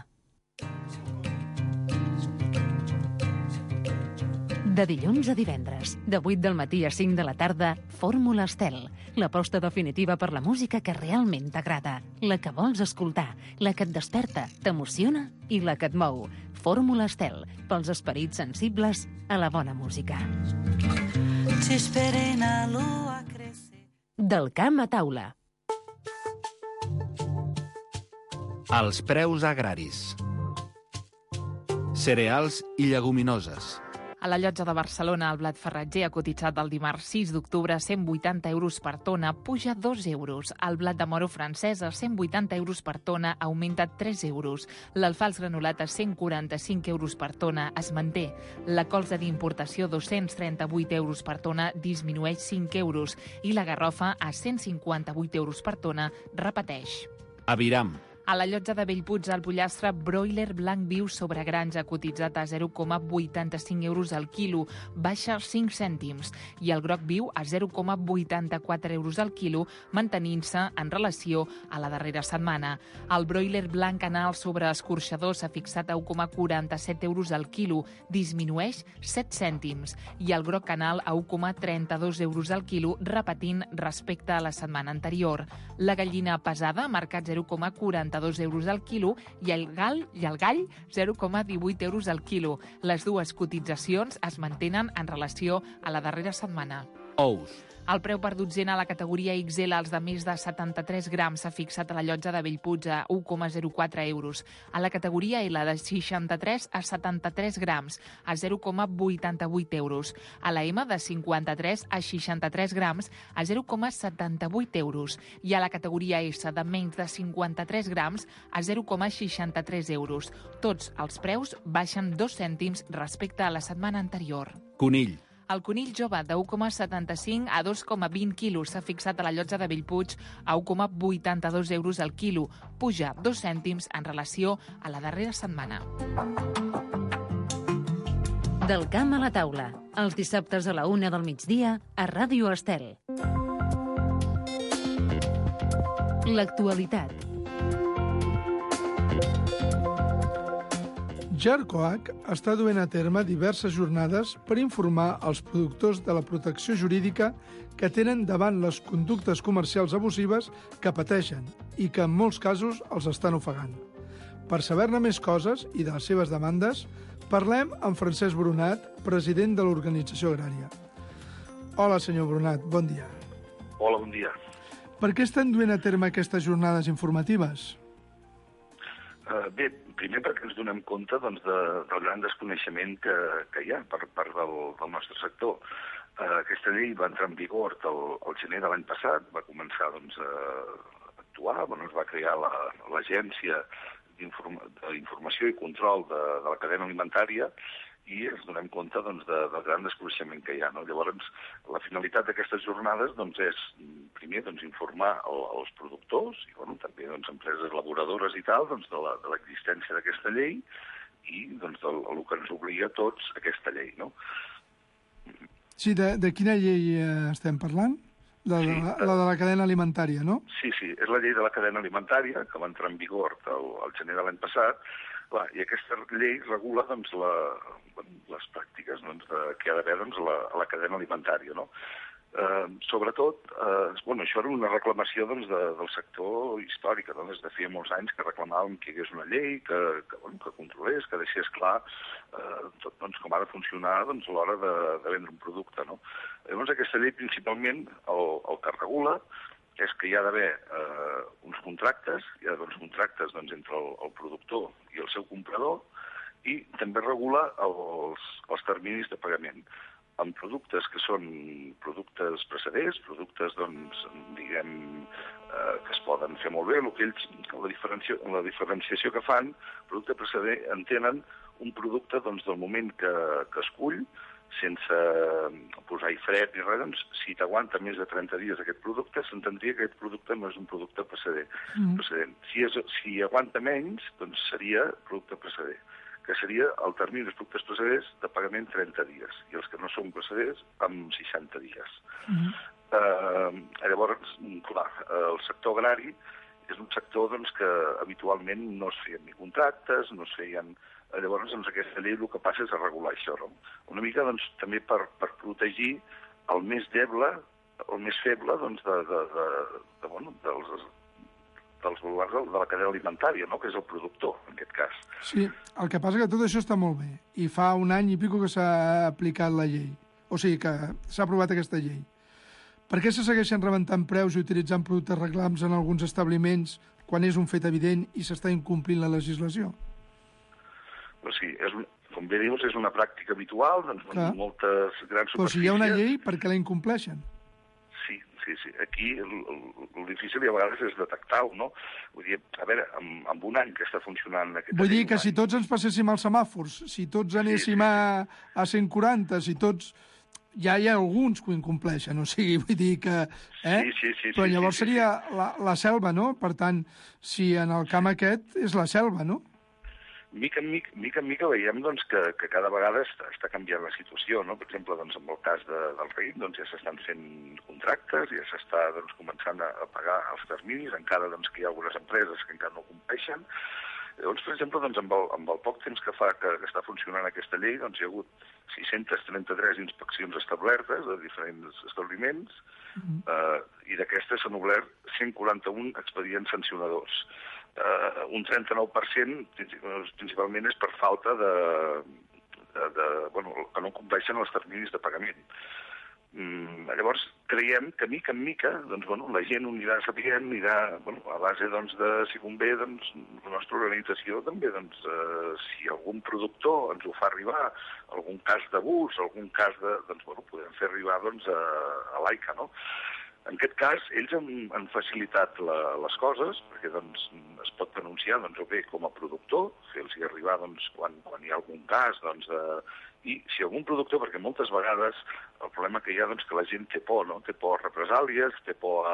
De dilluns a divendres, de vuit del matí a cinc de la tarda, Fórmula Estel, l'aposta definitiva per la música que realment t'agrada, la que vols escoltar, la que et desperta, t'emociona i la que et mou. Fórmula Estel, pels esperits sensibles a la bona música. Del camp a taula. Els preus agraris. Cereals i lleguminoses. A la Llotja de Barcelona, el blat farratger ha cotitzat el dimarts sis d'octubre a cent vuitanta euros per tona, puja dos euros. El blat de moro francès a cent vuitanta euros per tona, augmenta tres euros. L'alfals granulat a cent quaranta-cinc euros per tona es manté. La colza d'importació dos-cents trenta-vuit euros per tona disminueix cinc euros i la garrofa a cent cinquanta-vuit euros per tona repeteix. Aviram. A la Llotja de Bellpuig, el pollastre broiler blanc viu sobre granja cotitzat a zero coma vuitanta-cinc euros al quilo, baixa cinc cèntims, i el groc viu a zero coma vuitanta-quatre euros al quilo, mantenint-se en relació a la darrera setmana. El broiler blanc anal sobre escorxador s'ha fixat a un coma quaranta-set euros al quilo, disminueix set cèntims, i el groc anal a un coma trenta-dos euros al quilo, repetint respecte a la setmana anterior. La gallina pesada ha marcat zero coma quaranta-dos euros al quilo i el gall i el gall zero coma divuit euros al quilo. Les dues cotitzacions es mantenen en relació a la darrera setmana. Ous. El preu per dotzena a la categoria ics ele, els de més de setanta-tres grams, s'ha fixat a la Llotja de Bellpuig a un coma zero quatre euros. A la categoria ele, de seixanta-tres a setanta-tres grams, a zero coma vuitanta-vuit euros. A la ema, de cinquanta-tres a seixanta-tres grams, a zero coma setanta-vuit euros. I a la categoria esse, de menys de cinquanta-tres grams, a zero coma seixanta-tres euros. Tots els preus baixen dos cèntims respecte a la setmana anterior. Conill. El conill jove de u coma setanta-cinc a dos coma vint quilos s'ha fixat a la Llotja de Bellpuig a u coma vuitanta-dos euros al quilo, puja dos cèntims en relació a la darrera setmana. Del camp a la taula, els dissabtes a la una del migdia a Ràdio Estel. L'actualitat. GERCOAC està duent a terme diverses jornades per informar els productors de la protecció jurídica que tenen davant les conductes comercials abusives que pateixen i que en molts casos els estan ofegant. Per saber-ne més coses i de les seves demandes, parlem amb Francesc Brunat, president de l'Organització Agrària. Hola, senyor Brunat, bon dia. Hola, bon dia. Per què estan duent a terme aquestes jornades informatives? Uh, bé, primer perquè ens donem compte doncs, de, del gran desconeixement que, que hi ha per part del, del nostre sector. Uh, aquesta llei va entrar en vigor el, el gener de l'any passat, va començar doncs, a actuar, bueno, es va crear l'Agència d'Informació i Control de, de la Cadena Alimentària i ens donem compte doncs, de, del gran desconeixement que hi ha. No? Llavors, la finalitat d'aquestes jornades doncs, és, primer, doncs, informar el, els productors i bueno, també doncs, empreses elaboradores i tal doncs, de l'existència d'aquesta llei i doncs, del, el que ens obliga a tots aquesta llei. No? Sí, de, de quina llei eh, estem parlant? La de, sí, la, la de la cadena alimentària, no? Sí, sí, és la llei de la cadena alimentària, que va entrar en vigor el, el gener de l'any passat. Clar, i aquesta llei regula doncs, la, les pràctiques doncs, de, que hi ha d'haver doncs, la, a la cadena alimentària. No? Eh, sobretot, eh, bueno, això era una reclamació doncs, de, del sector històric, no? Des de feia molts anys que reclamàvem que hi hagués una llei que, que, bueno, que controlés, que deixés clar eh, tot, doncs, com ha de funcionar doncs, a l'hora de, de vendre un producte. No? Llavors, aquesta llei principalment el, el que regula és que hi ha d'haver eh, uns contractes, hi ha d'haver uns contractes doncs, entre el, el productor i el seu comprador, i també regula els, els terminis de pagament en productes que són productes precedents, productes, doncs, diguem, eh, que es poden fer molt bé, el que ells, la, diferencia, la diferenciació que fan, producte precedent, entenen un producte doncs, del moment que, que es cull, sense posar-hi fred ni res, doncs, si t'aguanta més de trenta dies aquest producte, s'entendria que aquest producte no és un producte precedent. Mm. precedent. Si, és, si aguanta menys, doncs seria producte precedent, que seria el termini dels productes precedents de pagament trenta dies, i els que no són precedents amb seixanta dies. Mm. Eh, llavors, clar, el sector agrari és un sector doncs, que habitualment no es feien ni contractes, no es feien... Llavors, doncs, aquesta llei el que passa és a regular això, no? Una mica, doncs, també per, per protegir el més deble, el més feble, doncs, de, de, de, de, bueno, dels, dels baluards de la cadena alimentària, no? Que és el productor, en aquest cas. Sí, el que passa que tot això està molt bé, i fa un any i pico que s'ha aplicat la llei, o sigui, que s'ha aprovat aquesta llei. Per què se segueixen rebentant preus i utilitzant productes reclams en alguns establiments quan és un fet evident i s'està incomplint la legislació? Però sí, és un, com bé dius, és una pràctica habitual, doncs, Clar. moltes grans superfícies... Però si hi ha una llei, per què la incompleixen? Sí, sí, sí. Aquí el, el, el difícil i a vegades és detectar-ho, no? Vull dir, a veure, amb, amb un any que està funcionant... Vull dir que si tots ens passéssim als semàfors, si tots anéssim sí, sí, sí. A, a cent quaranta, si tots... Ja hi ha alguns que ho incompleixen, o sigui, vull dir que... Eh? Sí, sí, sí. Però sí, llavors sí, sí, seria sí. La, la selva, no? Per tant, si en el camp aquest és la selva, no? Mica en mica, mica, en mica veiem doncs, que, que cada vegada està, està canviant la situació. No? Per exemple, doncs, en el cas de, del raïm doncs, ja s'estan fent contractes, ja s'està doncs, començant a, a pagar els terminis, encara doncs, que hi ha algunes empreses que encara no compleixen. Llavors, per exemple, doncs, amb, el, amb el poc temps que fa que, que està funcionant aquesta llei, doncs, hi ha hagut sis-centes trenta-tres inspeccions establertes de diferents establiments, mm-hmm. eh, i d'aquestes s'han obert cent quaranta-un expedients sancionadors. Uh, un trenta-nou per cent principalment és per falta de, de, de bueno, que no compleixen els terminis de pagament. Mm, llavors, creiem que mica en mica doncs, bueno, la gent ho anirà sapient, anirà, bueno, a base doncs, de, si convé, doncs, la nostra organització també, doncs, uh, si algun productor ens ho fa arribar, algun cas d'abús, algun cas de... doncs, bueno, podem fer arribar doncs, a, a l'A I C A, no? En aquest cas, ells han, han facilitat la, les coses, perquè doncs, es pot denunciar doncs, bé com a productor, fer-los arribar doncs, quan, quan hi ha algun cas, doncs, de... i si algun productor, perquè moltes vegades el problema que hi ha doncs, que la gent té por, no? Té por a represàlies, té por a...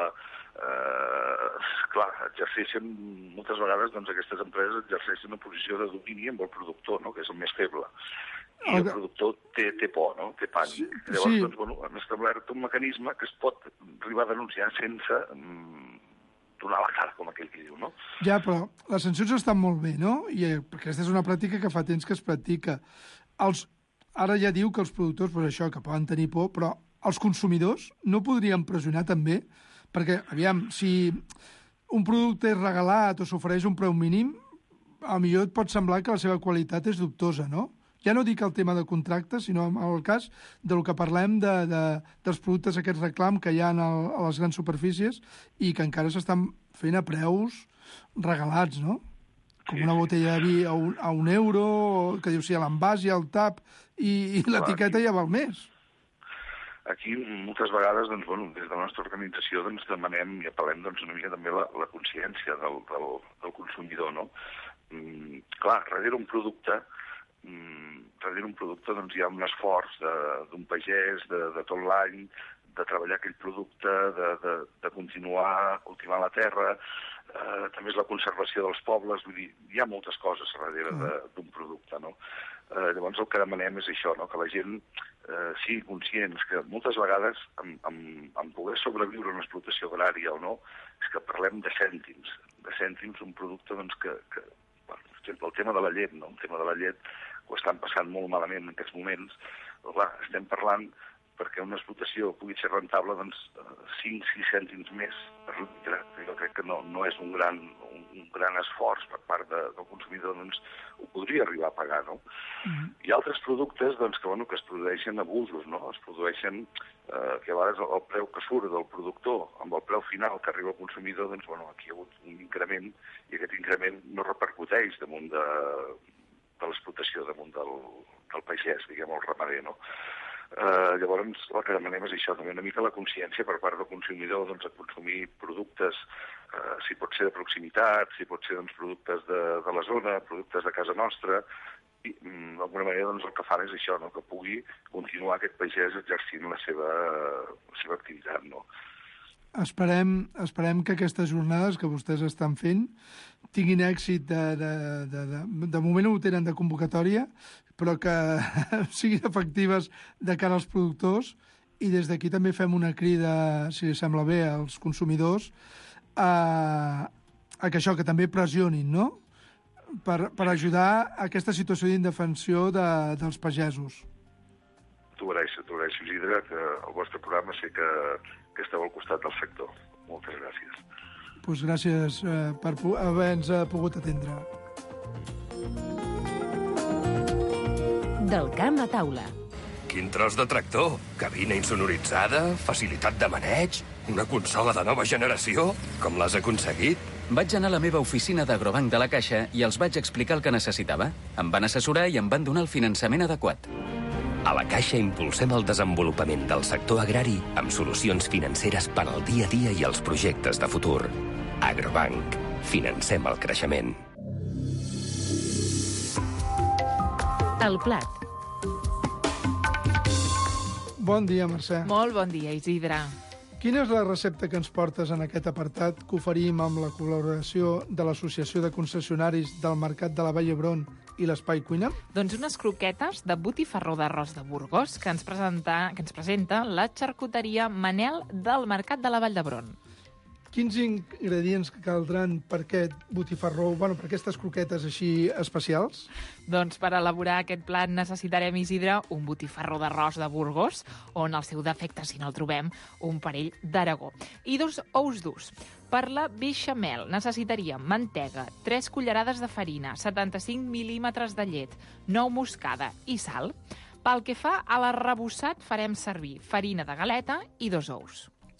Eh, clar, exerceixen, moltes vegades doncs, aquestes empreses exerceixen una posició de domini amb el productor, no? Que és el més feble. I el productor té, té por, no? Té pànic. Sí, Llavors, sí. doncs, bueno, han establert un mecanisme que es pot arribar a denunciar sense mm, donar la cara, com aquell que diu, no? Ja, però les sancions estan molt bé, no? I eh, aquesta és una pràctica que fa temps que es practica. Els, ara ja diu que els productors, pues això, que poden tenir por, però els consumidors no podrien pressionar també? Perquè, aviam, si un producte és regalat o s'ofereix un preu mínim, a millor et pot semblar que la seva qualitat és dubtosa, no? Ja no dic el tema de contractes, sinó en el cas del que parlem de, de, dels productes aquests reclam que hi ha a les grans superfícies i que encara s'estan fent a preus regalats, no? Com una botella de vi a un, a un euro, que diu si sí, a l'envàs i al tap, i, i l'etiqueta ja val més. Aquí, moltes vegades, doncs, bueno, des de la nostra organització doncs, demanem i apel·lem doncs, una mica també la, la consciència del, del, del consumidor, no? Mm, clar, darrere un producte, mm, darrere un producte doncs, hi ha un esforç d'un pagès de, de tot l'any, de treballar aquell producte, de, de, de continuar cultivant la terra, eh, també és la conservació dels pobles, vull dir, hi ha moltes coses darrere d'un producte, no? Eh, llavors el que demanem és això, no? Que la gent eh, sigui conscients que moltes vegades en, en, en poder sobreviure una explotació agrària o no, és que parlem de cèntims, de cèntims un producte doncs, que, que per exemple, el tema de la llet, no? El tema de la llet ho estan passant molt malament en aquests moments, però clar, estem parlant perquè una explotació pugui ser rentable, doncs, cinc sis cèntims més per litre. Jo crec que no, no és un gran, un, un gran esforç per part de, del consumidor, doncs ho podria arribar a pagar, no? Mm-hmm. Hi ha altres productes doncs, que, bueno, que es produeixen abusos, no? Es produeixen eh, que a vegades el, el preu que surt del productor amb el preu final que arriba al consumidor, doncs, bueno, aquí hi ha hagut un increment i aquest increment no repercuteix damunt de, de l'explotació, damunt del, del pagès, diguem, el ramader, no? Uh, llavors, el que demanem és això, també una mica la consciència per part del consumidor doncs, a consumir productes, uh, si pot ser de proximitat, si pot ser doncs, productes de, de la zona, productes de casa nostra, i mm, d'alguna manera doncs, el que fan és això, no? Que pugui continuar aquest pagès exercint la seva, la seva activitat, no? Esperem, esperem que aquestes jornades que vostès estan fent tinguin èxit. De, de, de, de, de moment ho tenen de convocatòria, però que siguin efectives de cara als productors, i des d'aquí també fem una crida, si li sembla bé, als consumidors a, a que això, que també pressionin, no?, per, per ajudar a aquesta situació d'indefensió de, dels pagesos. T'ho agraeixo, t'ho agraeixo, Isidre, que el vostre programa sé que, que esteu al costat del sector. Moltes gràcies. Doncs pues gràcies eh, per haver-nos pogut atendre. Del camp a taula. Quin tros de tractor! Cabina insonoritzada, facilitat de maneig, una consola de nova generació. Com l'has aconseguit? Vaig anar a la meva oficina d'Agrobanc de la Caixa i els vaig explicar el que necessitava. Em van assessorar i em van donar el finançament adequat. A la Caixa impulsem el desenvolupament del sector agrari amb solucions financeres per al dia a dia i els projectes de futur. Agrobanc. Financem el creixement. El plat. Bon dia, Mercè. Molt bon dia, Isidre. Quina és la recepta que ens portes en aquest apartat que oferim amb la col·laboració de l'Associació de Concessionaris del Mercat de la Vall d'Hebron i l'Espai Cuina? Doncs unes croquetes de botifarró d'arròs de Burgos que ens, presenta, que ens presenta la xarcuteria Manel del Mercat de la Vall d'Hebron. Quins ingredients caldran per aquest botifarró, bueno, per aquestes croquetes així especials? Doncs per elaborar aquest plat necessitarem, Isidre, un botifarró d'arròs de Burgos, o en el seu defecte, si no el trobem, un parell d'Aragó, i dos ous durs. Per la beixamel necessitaríem mantega, tres cullerades de farina, setanta-cinc mil·límetres de llet, nou moscada i sal. Pel que fa a l'arrebossat, farem servir farina de galeta i dos ous.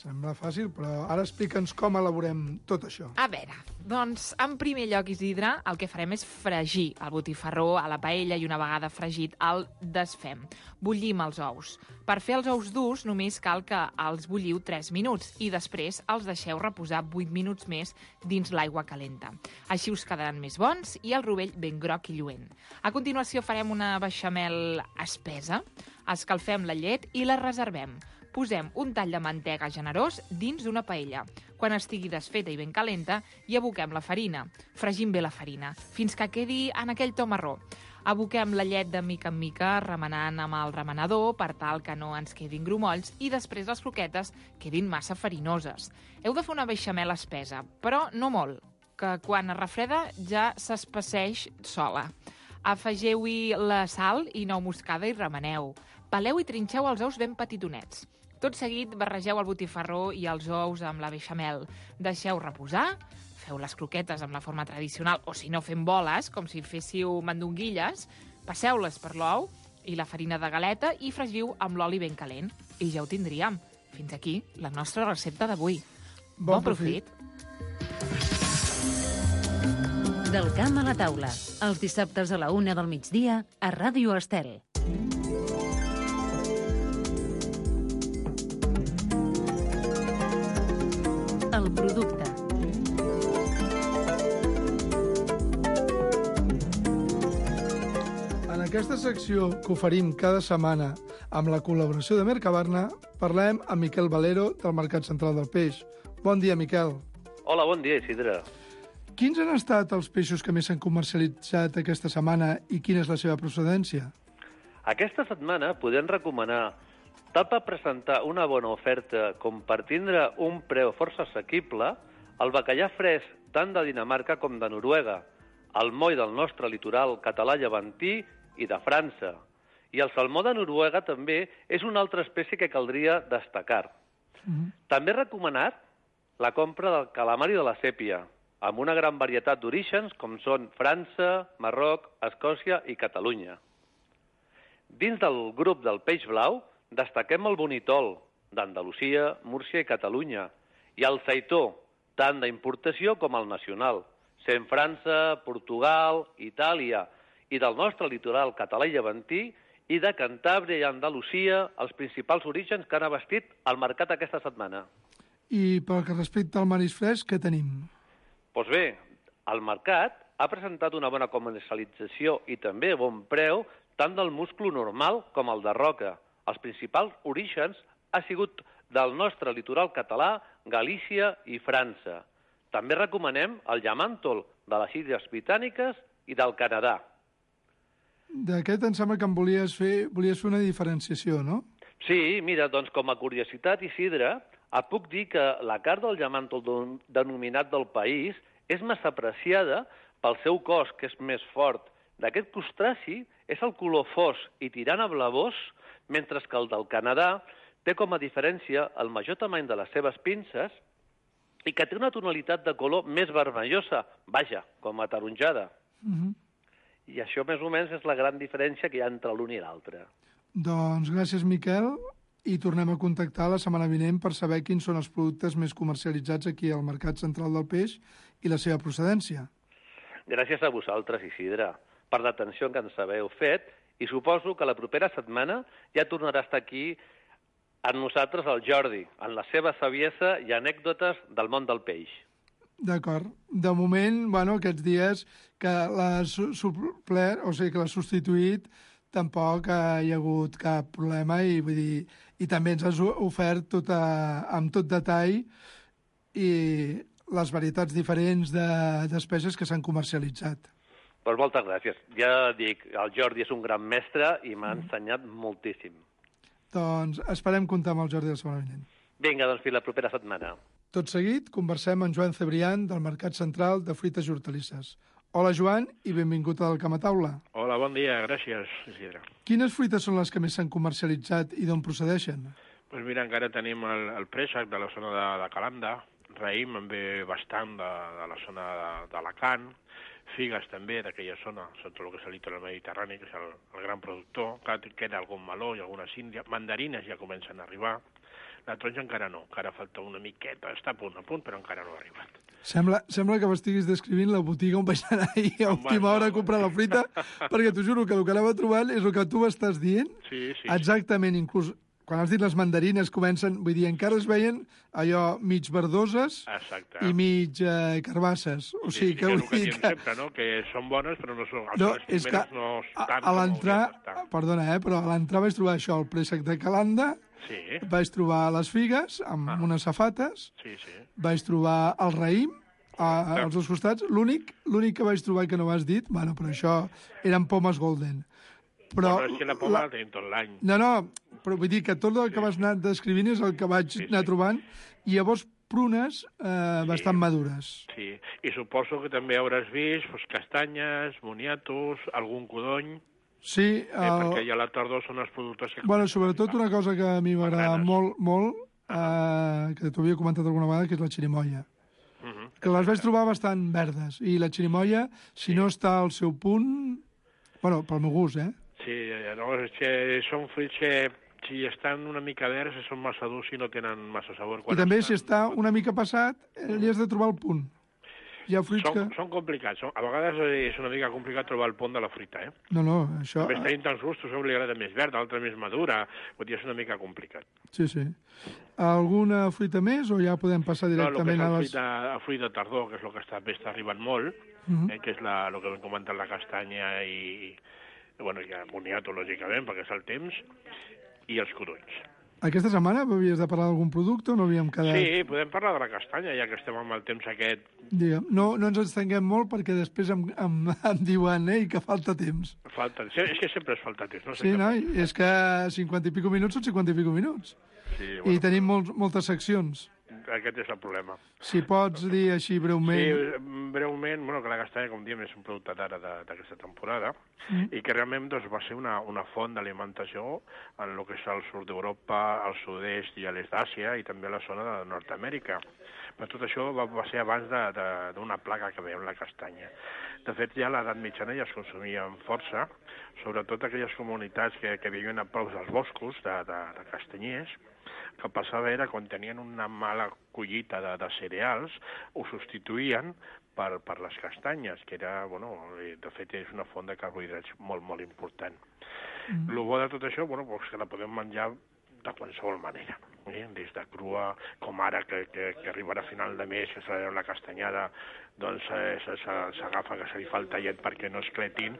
Sembla fàcil, però ara explica'ns com elaborem tot això. A veure, doncs, en primer lloc, Isidre, el que farem és fregir el botifarró a la paella i una vegada fregit el desfem. Bullim els ous. Per fer els ous durs només cal que els bulliu tres minuts i després els deixeu reposar vuit minuts més dins l'aigua calenta. Així us quedaran més bons i el rovell ben groc i lluent. A continuació farem una beixamel espessa, escalfem la llet i la reservem. Posem un tall de mantega generós dins d'una paella. Quan estigui desfeta i ben calenta, hi aboquem la farina. Fregim bé la farina, fins que quedi en aquell to marró. Aboquem la llet de mica en mica, remenant amb el remenador per tal que no ens quedin grumolls i després les croquetes quedin massa farinoses. Heu de fer una beixamel espessa, però no molt, que quan es refreda ja s'espesseix sola. Afegiu-hi la sal i nou moscada i remeneu. Peleu i trinxeu els ous ben petitonets. Tot seguit barregeu el botifarró i els ous amb la beixamel. Deixeu reposar, feu les croquetes amb la forma tradicional, o si no fem boles, com si féssiu mandonguilles, passeu-les per l'ou i la farina de galeta i fregiu amb l'oli ben calent. I ja ho tindríem. Fins aquí la nostra recepta d'avui. Bon, bon profit! Del camp a la taula, els dissabtes a la una del migdia a Ràdio Estel. El producte. En aquesta secció que oferim cada setmana amb la col·laboració de Mercabarna, parlem amb Miquel Valero del Mercat Central del Peix. Bon dia, Miquel. Hola, bon dia, Isidre. Quins han estat els peixos que més s'han comercialitzat aquesta setmana i quina és la seva procedència? Aquesta setmana podem recomanar, tal per presentar una bona oferta com per tindre un preu força assequible, el bacallà fresc tant de Dinamarca com de Noruega, el moll del nostre litoral català llevantí i de França. I el salmó de Noruega també és una altra espècie que caldria destacar. Mm-hmm. També recomanat la compra del calamar i de la sèpia, amb una gran varietat d'orígens com són França, Marroc, Escòcia i Catalunya. Dins del grup del peix blau, destaquem el bonitol, d'Andalusia, Múrcia i Catalunya, i el seitó, tant d'importació com el nacional, sent França, Portugal, Itàlia, i del nostre litoral català i llevantí, i de Cantàbria i Andalusia, els principals orígens que han abastit al mercat aquesta setmana. I pel que respecta al marisc fresc, què tenim? Doncs bé, el mercat ha presentat una bona comercialització i també bon preu tant del musclo normal com el de roca. Els principals orígens ha sigut del nostre litoral català, Galícia i França. També recomanem el llamàntol de les Illes Britàniques i del Canadà. D'aquest em sembla que em volies fer, volies fer una diferenciació, no? Sí, mira, doncs com a curiositat, Isidre, et puc dir que la carn del llamàntol denominat del país és massa apreciada pel seu cos, que és més fort. D'aquest crustaci és el color fos i tirant a blavós, mentre que el del Canadà té com a diferència el major tamany de les seves pinces i que té una tonalitat de color més vermellosa, vaja, com a taronjada. Mm-hmm. I això més o menys és la gran diferència que hi ha entre l'un i l'altre. Doncs gràcies, Miquel, i tornem a contactar la setmana vinent per saber quins són els productes més comercialitzats aquí al Mercat Central del Peix i la seva procedència. Gràcies a vosaltres, Isidre, per l'atenció que ens haveu fet, i suposo que la propera setmana ja tornarà a estar aquí amb nosaltres el Jordi, en la seva saviesa i anècdotes del món del peix. D'acord. De moment, bueno, aquests dies que l'ha suplert, o sigui, que l'ha substituït, tampoc hi ha hagut cap problema i, vull dir, i també ens has ofert tot a, amb tot detall i les varietats diferents d'espècies que s'han comercialitzat. Pues moltes gràcies. Ja dic, el Jordi és un gran mestre i m'ha ensenyat moltíssim. Doncs esperem comptar amb el Jordi la setmana vinent. Vinga, doncs fins la propera setmana. Tot seguit, conversem amb Joan Cebrián del Mercat Central de Fruites i Hortalisses. Hola, Joan, i benvingut al Camp a Taula. Hola, bon dia, gràcies, Isidre. Quines fruites són les que més s'han comercialitzat i d'on procedeixen? Doncs pues mira, encara tenim el, el préssec de la zona de, de Calanda, raïm en ve bastant de, de la zona d'Alacant, figues també d'aquella zona, sota el que és el litoral mediterrani, que és el, el gran productor, que queda algun meló i algunes índies, mandarines ja comencen a arribar, La taronja encara no, encara falta una miqueta, està a punt, a punt, però encara no ha arribat. Sembla, sembla que m'estiguis descrivint la botiga on vaig anar ahir a última hora a comprar la fruita, perquè t'ho juro que el que anava trobant és el que tu m'estàs dient. Sí, sí. Exactament, inclús quan has dit les mandarines comencen, vull dir, encara es veien allò mig verdoses Exacte. i mig eh, carbasses. O Sí, sigui, sí, que és el que vull dir diem sempre, no? Que són bones, però no són... No, les és que primeres no a, tant a com l'entrar, haurien d'estar. perdona, eh, però a l'entrar vaig trobar això, el préssec de calanda, Sí. vaig trobar les figues amb Ah. unes safates, Sí, sí. vaig trobar el raïm a, als dos costats. L'únic l'únic que vaig trobar que no m'has dit, bueno, però això eren pomes golden. Però Bueno, és que la poma la tenim tot l'any. No, no, però vull dir que tot el que vas anar descrivint és el que vaig Sí, anar sí. trobant, i llavors prunes eh, bastant madures. Sí, i suposo que també hauràs vist pues, castanyes, moniatos, algun codony, Sí, eh, el... perquè ja a la tardor són els productes que... bueno, sobretot una cosa que a mi m'agrada molt, molt, eh, que t'ho havia comentat alguna vegada, que és la xirimoia. Uh -huh. Que les vaig trobar bastant verdes, i la xirimoia, si no està al seu punt... Bueno, pel meu gust, eh? Sí, no, és que són fruits que si estan una mica verds són massa durs i no tenen massa sabor. I també, si està una mica passat, eh, li has de trobar el punt. Hi ha fruits Són, que... són complicats. Són, a vegades és una mica complicat trobar el punt de la fruita, eh? No, no, això... A més, tenim tants gustos, a un li agrada més verd, a l'altre més madura, vull dir, és una mica complicat. Sí, sí. Alguna fruita més o ja podem passar No, el que directament és el a les... fruita, el fruit de tardor, que és el que està, està arribant molt, Mhm. eh, que és la, el que hem comentat, la castanya i, bueno, i el boniato, lògicament, perquè és el temps, i els codonys. Aquesta setmana havies de parlar d'algun producte o no havíem quedat? Sí, podem parlar de la castanya, ja que estem amb el temps aquest. Digue'm, no, no ens estenguem molt perquè després em, em, em diuen eh, que falta temps. Falta, és que sempre es falta temps, no sé Sí, què no? passa. És que cinquanta i pico minuts són cinquanta i pico minuts. Sí, I tenim molts, moltes seccions. Aquest és el problema. Si pots dir així breument... Sí, breument, bueno, que la castanya, com diem, és un producte d'ara de- d'aquesta temporada, Mm. i que realment doncs, va ser una, una font d'alimentació en el que és el sud d'Europa, al sud-est i a l'est d'Àsia, i també a la zona de Nord-Amèrica. Però tot això va, va ser abans d'una plaga que veiem la castanya. De fet, ja a l'edat mitjana ja es consumia amb força, sobretot aquelles comunitats que, que vivien a prop dels boscos de, de, de castanyers. El que passava era quan tenien una mala collita de, de cereals, ho substituïen per, per les castanyes, que era, bueno, de fet és una font de carbohidrats molt, molt important. Mm. El bo de tot això, bueno, doncs que la podem menjar de qualsevol manera, eh? Des de crua, com ara, que, que, que arribarà a final de mes, que serà una castanyada, doncs eh, s'agafa, que se li fa el tallet perquè no es cletin,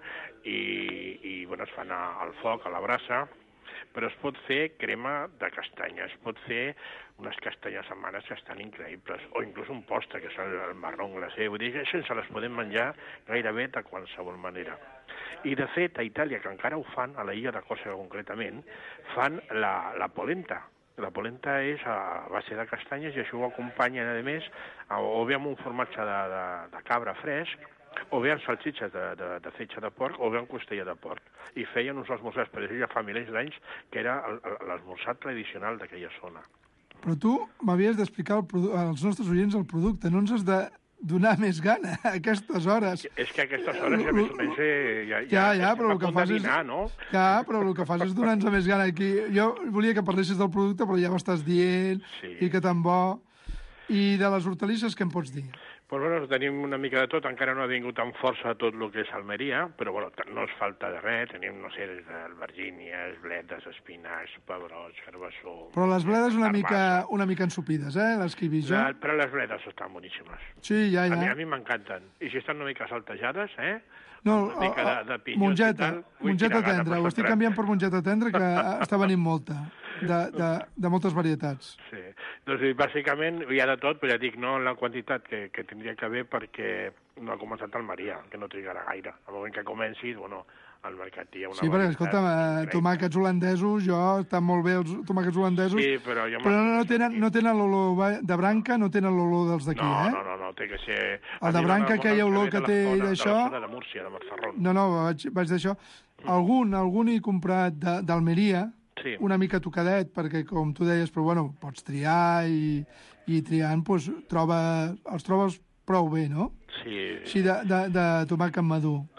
i, i bueno, es fan a, al foc, a la brasa, però es pot fer crema de castanya, es pot fer unes castanyes amb mares que estan increïbles, o inclús un postre, que és el, el marrón glacé. Vull dir que això se les podem menjar gairebé de qualsevol manera. I, de fet, a Itàlia, que encara ho fan, a la illa de Còrsega concretament, fan la, la polenta. La polenta és a base de castanyes i això ho acompanyen, a més, o bé amb un formatge de, de, de cabra fresc, o bé amb salsitxes de, de, de fetge de porc, o bé amb costella de porc. I feien uns esmorzars, per això ja fa milers d'anys, que era l'esmorzar tradicional d'aquella zona. Però tu m'havies d'explicar al produ- als nostres oients el producte, no ens has de donar més gana a aquestes hores. És que a aquestes hores ja més o menys eh, ja, Ja, ja, estem però a el que punt fas de és... dinar, no? Ja, però el que fas és donar-nos més gana aquí. Jo volia que parlessis del producte, però ja m'estàs dient, Sí. i que tan bo. I de les hortalisses, què em pots dir? Pues bueno, tenim una mica de tot, encara no ha vingut amb força tot el que és Almeria, però bueno, no ens falta de res, tenim, no sé, des d'albergínies, bledes, espinacs, pebrots, carbassó... Però les bledes una armassa. mica, una mica ensupides, eh? Les que he vist jo. La, però les bledes estan boníssimes. Sí, ja, A mi, ja. a mi m'encanten. I si estan una mica saltejades, eh? No, una mica de, de pinyons mongeta, i tal... Ui, mongeta quina gana, tendra. pues, Ho estic entrant. canviant per mongeta tendra, que està venint molta, de, de, de moltes varietats. Sí, doncs bàsicament hi ha de tot, però ja dic, no en la quantitat que, que tindria que haver perquè no ha començat al Maria, que no trigarà gaire. Al moment que comenci, bueno, al mercat hi ha una Sí, perquè, varietat escolta, eh, increïble. tomàquets holandesos, jo, estan molt bé els tomàquets holandesos, Sí, però jo però no, no tenen, no tenen l'olor va- de branca, no tenen l'olor dels d'aquí, no, eh? no, no, no, té que ser... El de branca, aquella olor que té i d'això... De la zona de Múrcia, de Mazarrón. No, no, vaig, vaig d'això. Algun, algun he comprat de- d'Almeria, Sí. una mica tocadet, perquè, com tu deies, però bueno, pots triar i, i triant, doncs, troba, els trobes prou bé, no? Sí, Sí, de, de, de tomàquet madur. sí,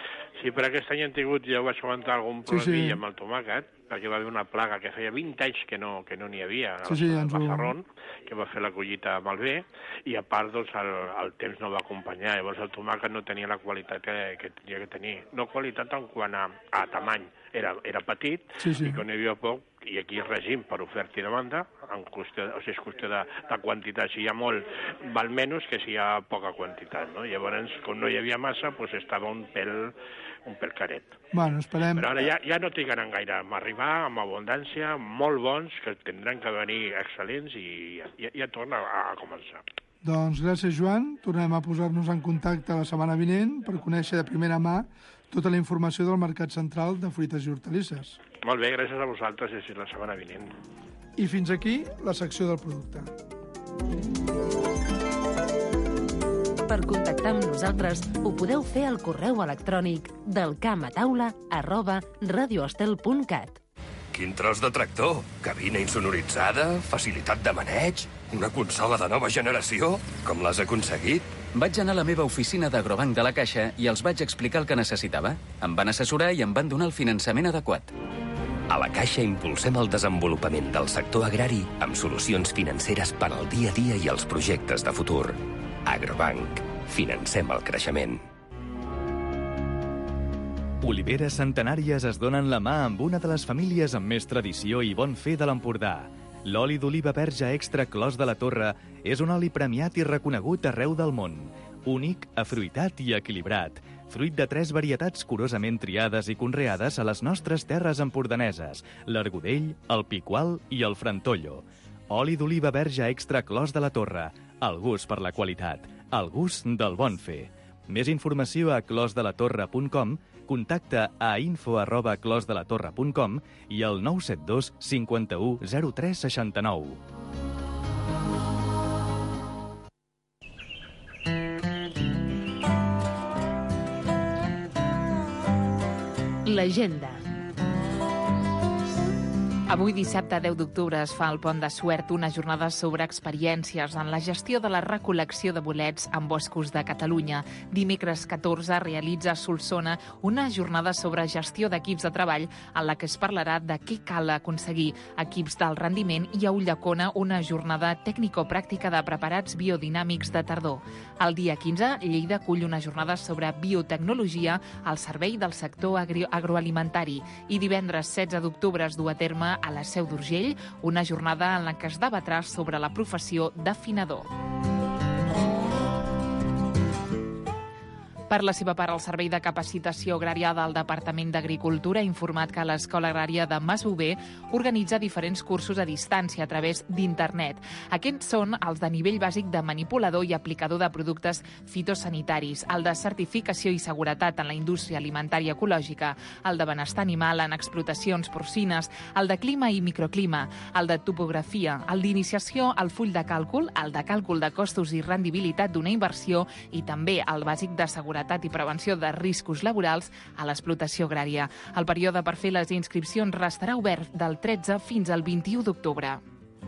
Sí, per aquest any han tingut, ja ho vaig comentar, algun Sí, sí. problema amb el tomàquet, perquè va haver una plaga que feia vint anys que no que no n'hi havia Sí, sí, al ens ho- Mazarrón, que va fer la collita malbé, i a part doncs, el, el temps no va acompanyar, llavors el tomàquet no tenia la qualitat que, que tenia que tenir. No qualitat en quant a, a tamany, era, era petit, Sí, sí. i quan hi havia poc, i aquí és règim per oferta i demanda, en qüestió, o sigui, és qüestió de, de quantitat. Si hi ha molt, val menys que si hi ha poca quantitat, no? Llavors, com no hi havia massa, doncs estava un pèl, un pèl caret. Bueno, esperem... Però ara ja, ja no trigaran gaire a arribar amb abundància, molt bons, que tindran que venir excel·lents i ja, ja, ja torna a, a començar. Doncs gràcies, Joan. Tornem a posar-nos en contacte la setmana vinent per conèixer de primera mà tota la informació del Mercat Central de Fruites i Hortalisses. Molt bé, gràcies a vosaltres i fins la setmana vinent. I fins aquí la secció del producte. Per contactar amb nosaltres ho podeu fer al correu electrònic del camataula arroba radioestel punt cat. Quin tros de tractor, cabina insonoritzada, facilitat de maneig, una consola de nova generació, com l'has aconseguit? Vaig anar a la meva oficina d'Agrobanc de la Caixa i els vaig explicar el que necessitava. Em van assessorar i em van donar el finançament adequat. A la Caixa impulsem el desenvolupament del sector agrari amb solucions financeres per al dia a dia i els projectes de futur. Agrobanc. Financem el creixement. Oliveres centenàries es donen la mà amb una de les famílies amb més tradició i bon fer de l'Empordà. L'oli d'oliva verge extra Clos de la Torre és un oli premiat i reconegut arreu del món. Únic, afruitat i equilibrat. Fruit de tres varietats curosament triades i conreades a les nostres terres empordaneses, l'Argudell, el Picual i el Frantollo. Oli d'oliva verge extra Clos de la Torre. El gust per la qualitat. El gust del bon fer. Més informació a clos de la torre punt com, contacta a info arroba clos de la torre punt com i al nou set dos cinquanta-u zero tres seixanta-nou. L'agenda. Avui, dissabte deu d'octubre, es fa al Pont de Suert una jornada sobre experiències en la gestió de la recol·lecció de bolets en boscos de Catalunya. Dimecres catorze realitza a Solsona una jornada sobre gestió d'equips de treball en la que es parlarà de què cal aconseguir equips d'alt rendiment, i a Ulldecona una jornada tècnico-pràctica de preparats biodinàmics de tardor. El dia quinze, Lleida acull una jornada sobre biotecnologia al servei del sector agri- agroalimentari, i divendres setze d'octubre es du a terme a la Seu d'Urgell una jornada en la que es debatrà sobre la professió d'afinador. Per la seva part, el Servei de Capacitació Agrària del Departament d'Agricultura ha informat que l'Escola Agrària de Masbové organitza diferents cursos a distància a través d'internet. Aquests són els de nivell bàsic de manipulador i aplicador de productes fitosanitaris, el de certificació i seguretat en la indústria alimentària ecològica, el de benestar animal en explotacions porcines, el de clima i microclima, el de topografia, el d'iniciació al full de càlcul, el de càlcul de costos i rendibilitat d'una inversió i també el bàsic de seguretat i prevenció de riscos laborals a l'explotació agrària. El període per fer les inscripcions restarà obert del tretze fins al vint-i-u d'octubre.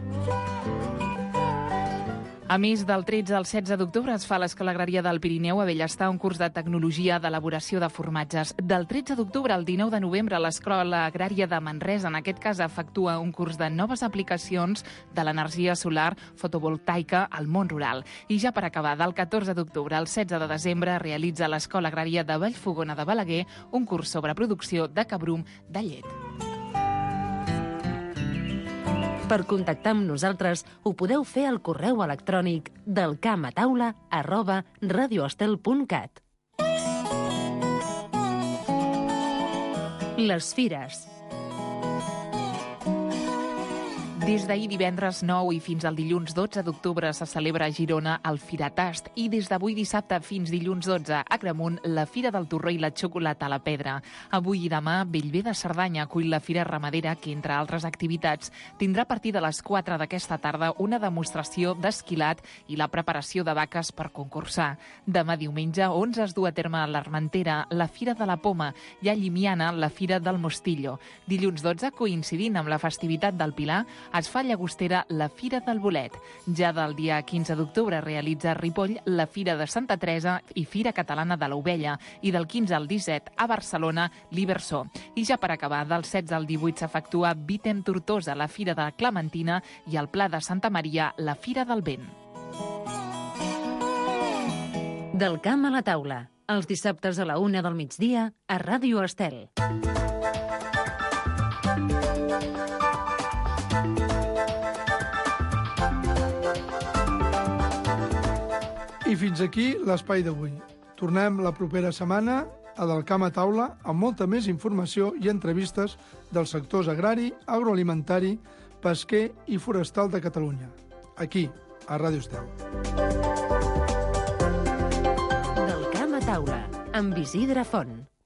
A més, del tretze al setze d'octubre es fa a l'Escola Agrària del Pirineu a Bellestar un curs de tecnologia d'elaboració de formatges. Del tretze d'octubre al dinou de novembre, l'Escola Agrària de Manresa, en aquest cas, efectua un curs de noves aplicacions de l'energia solar fotovoltaica al món rural. I ja per acabar, del catorze d'octubre al setze de desembre, realitza l'Escola Agrària de Vallfogona de Balaguer un curs sobre producció de cabrum de llet. Per contactar amb nosaltres ho podeu fer al correu electrònic del camataula arroba radioestel punt cat. Les fires. Des d'ahir divendres nou i fins al dilluns dotze d'octubre se celebra a Girona el Firatast, i des d'avui dissabte fins dilluns dotze a Agramunt la Fira del Torró i la Xocolata a la Pedra. Avui i demà Bellver de Cerdanya acull la Fira Ramadera, que entre altres activitats tindrà a partir de les quatre d'aquesta tarda una demostració d'esquilat i la preparació de vaques per concursar. Demà diumenge onze es du a terme a l'Armentera la Fira de la Poma i a Llimiana la Fira del Mostillo. Dilluns dotze, coincidint amb la festivitat del Pilar, es fa a Llagostera la Fira del Bolet. Ja del dia quinze d'octubre realitza a Ripoll la Fira de Santa Teresa i Fira Catalana de l'Ovella, i del quinze al disset a Barcelona l'Iversó. I ja per acabar, del setze al divuit s'efectua Vitem Tortosa, la Fira de Clementina, i al Pla de Santa Maria la Fira del Vent. Del camp a la taula, els dissabtes a la una del migdia a Ràdio Estel. I fins aquí l'espai d'avui. Tornem la propera setmana a Del camp a taula amb molta més informació i entrevistes dels sectors agrari, agroalimentari, pesquer i forestal de Catalunya. Aquí, a Ràdio Estel. Del camp a taula, amb Isidre Font.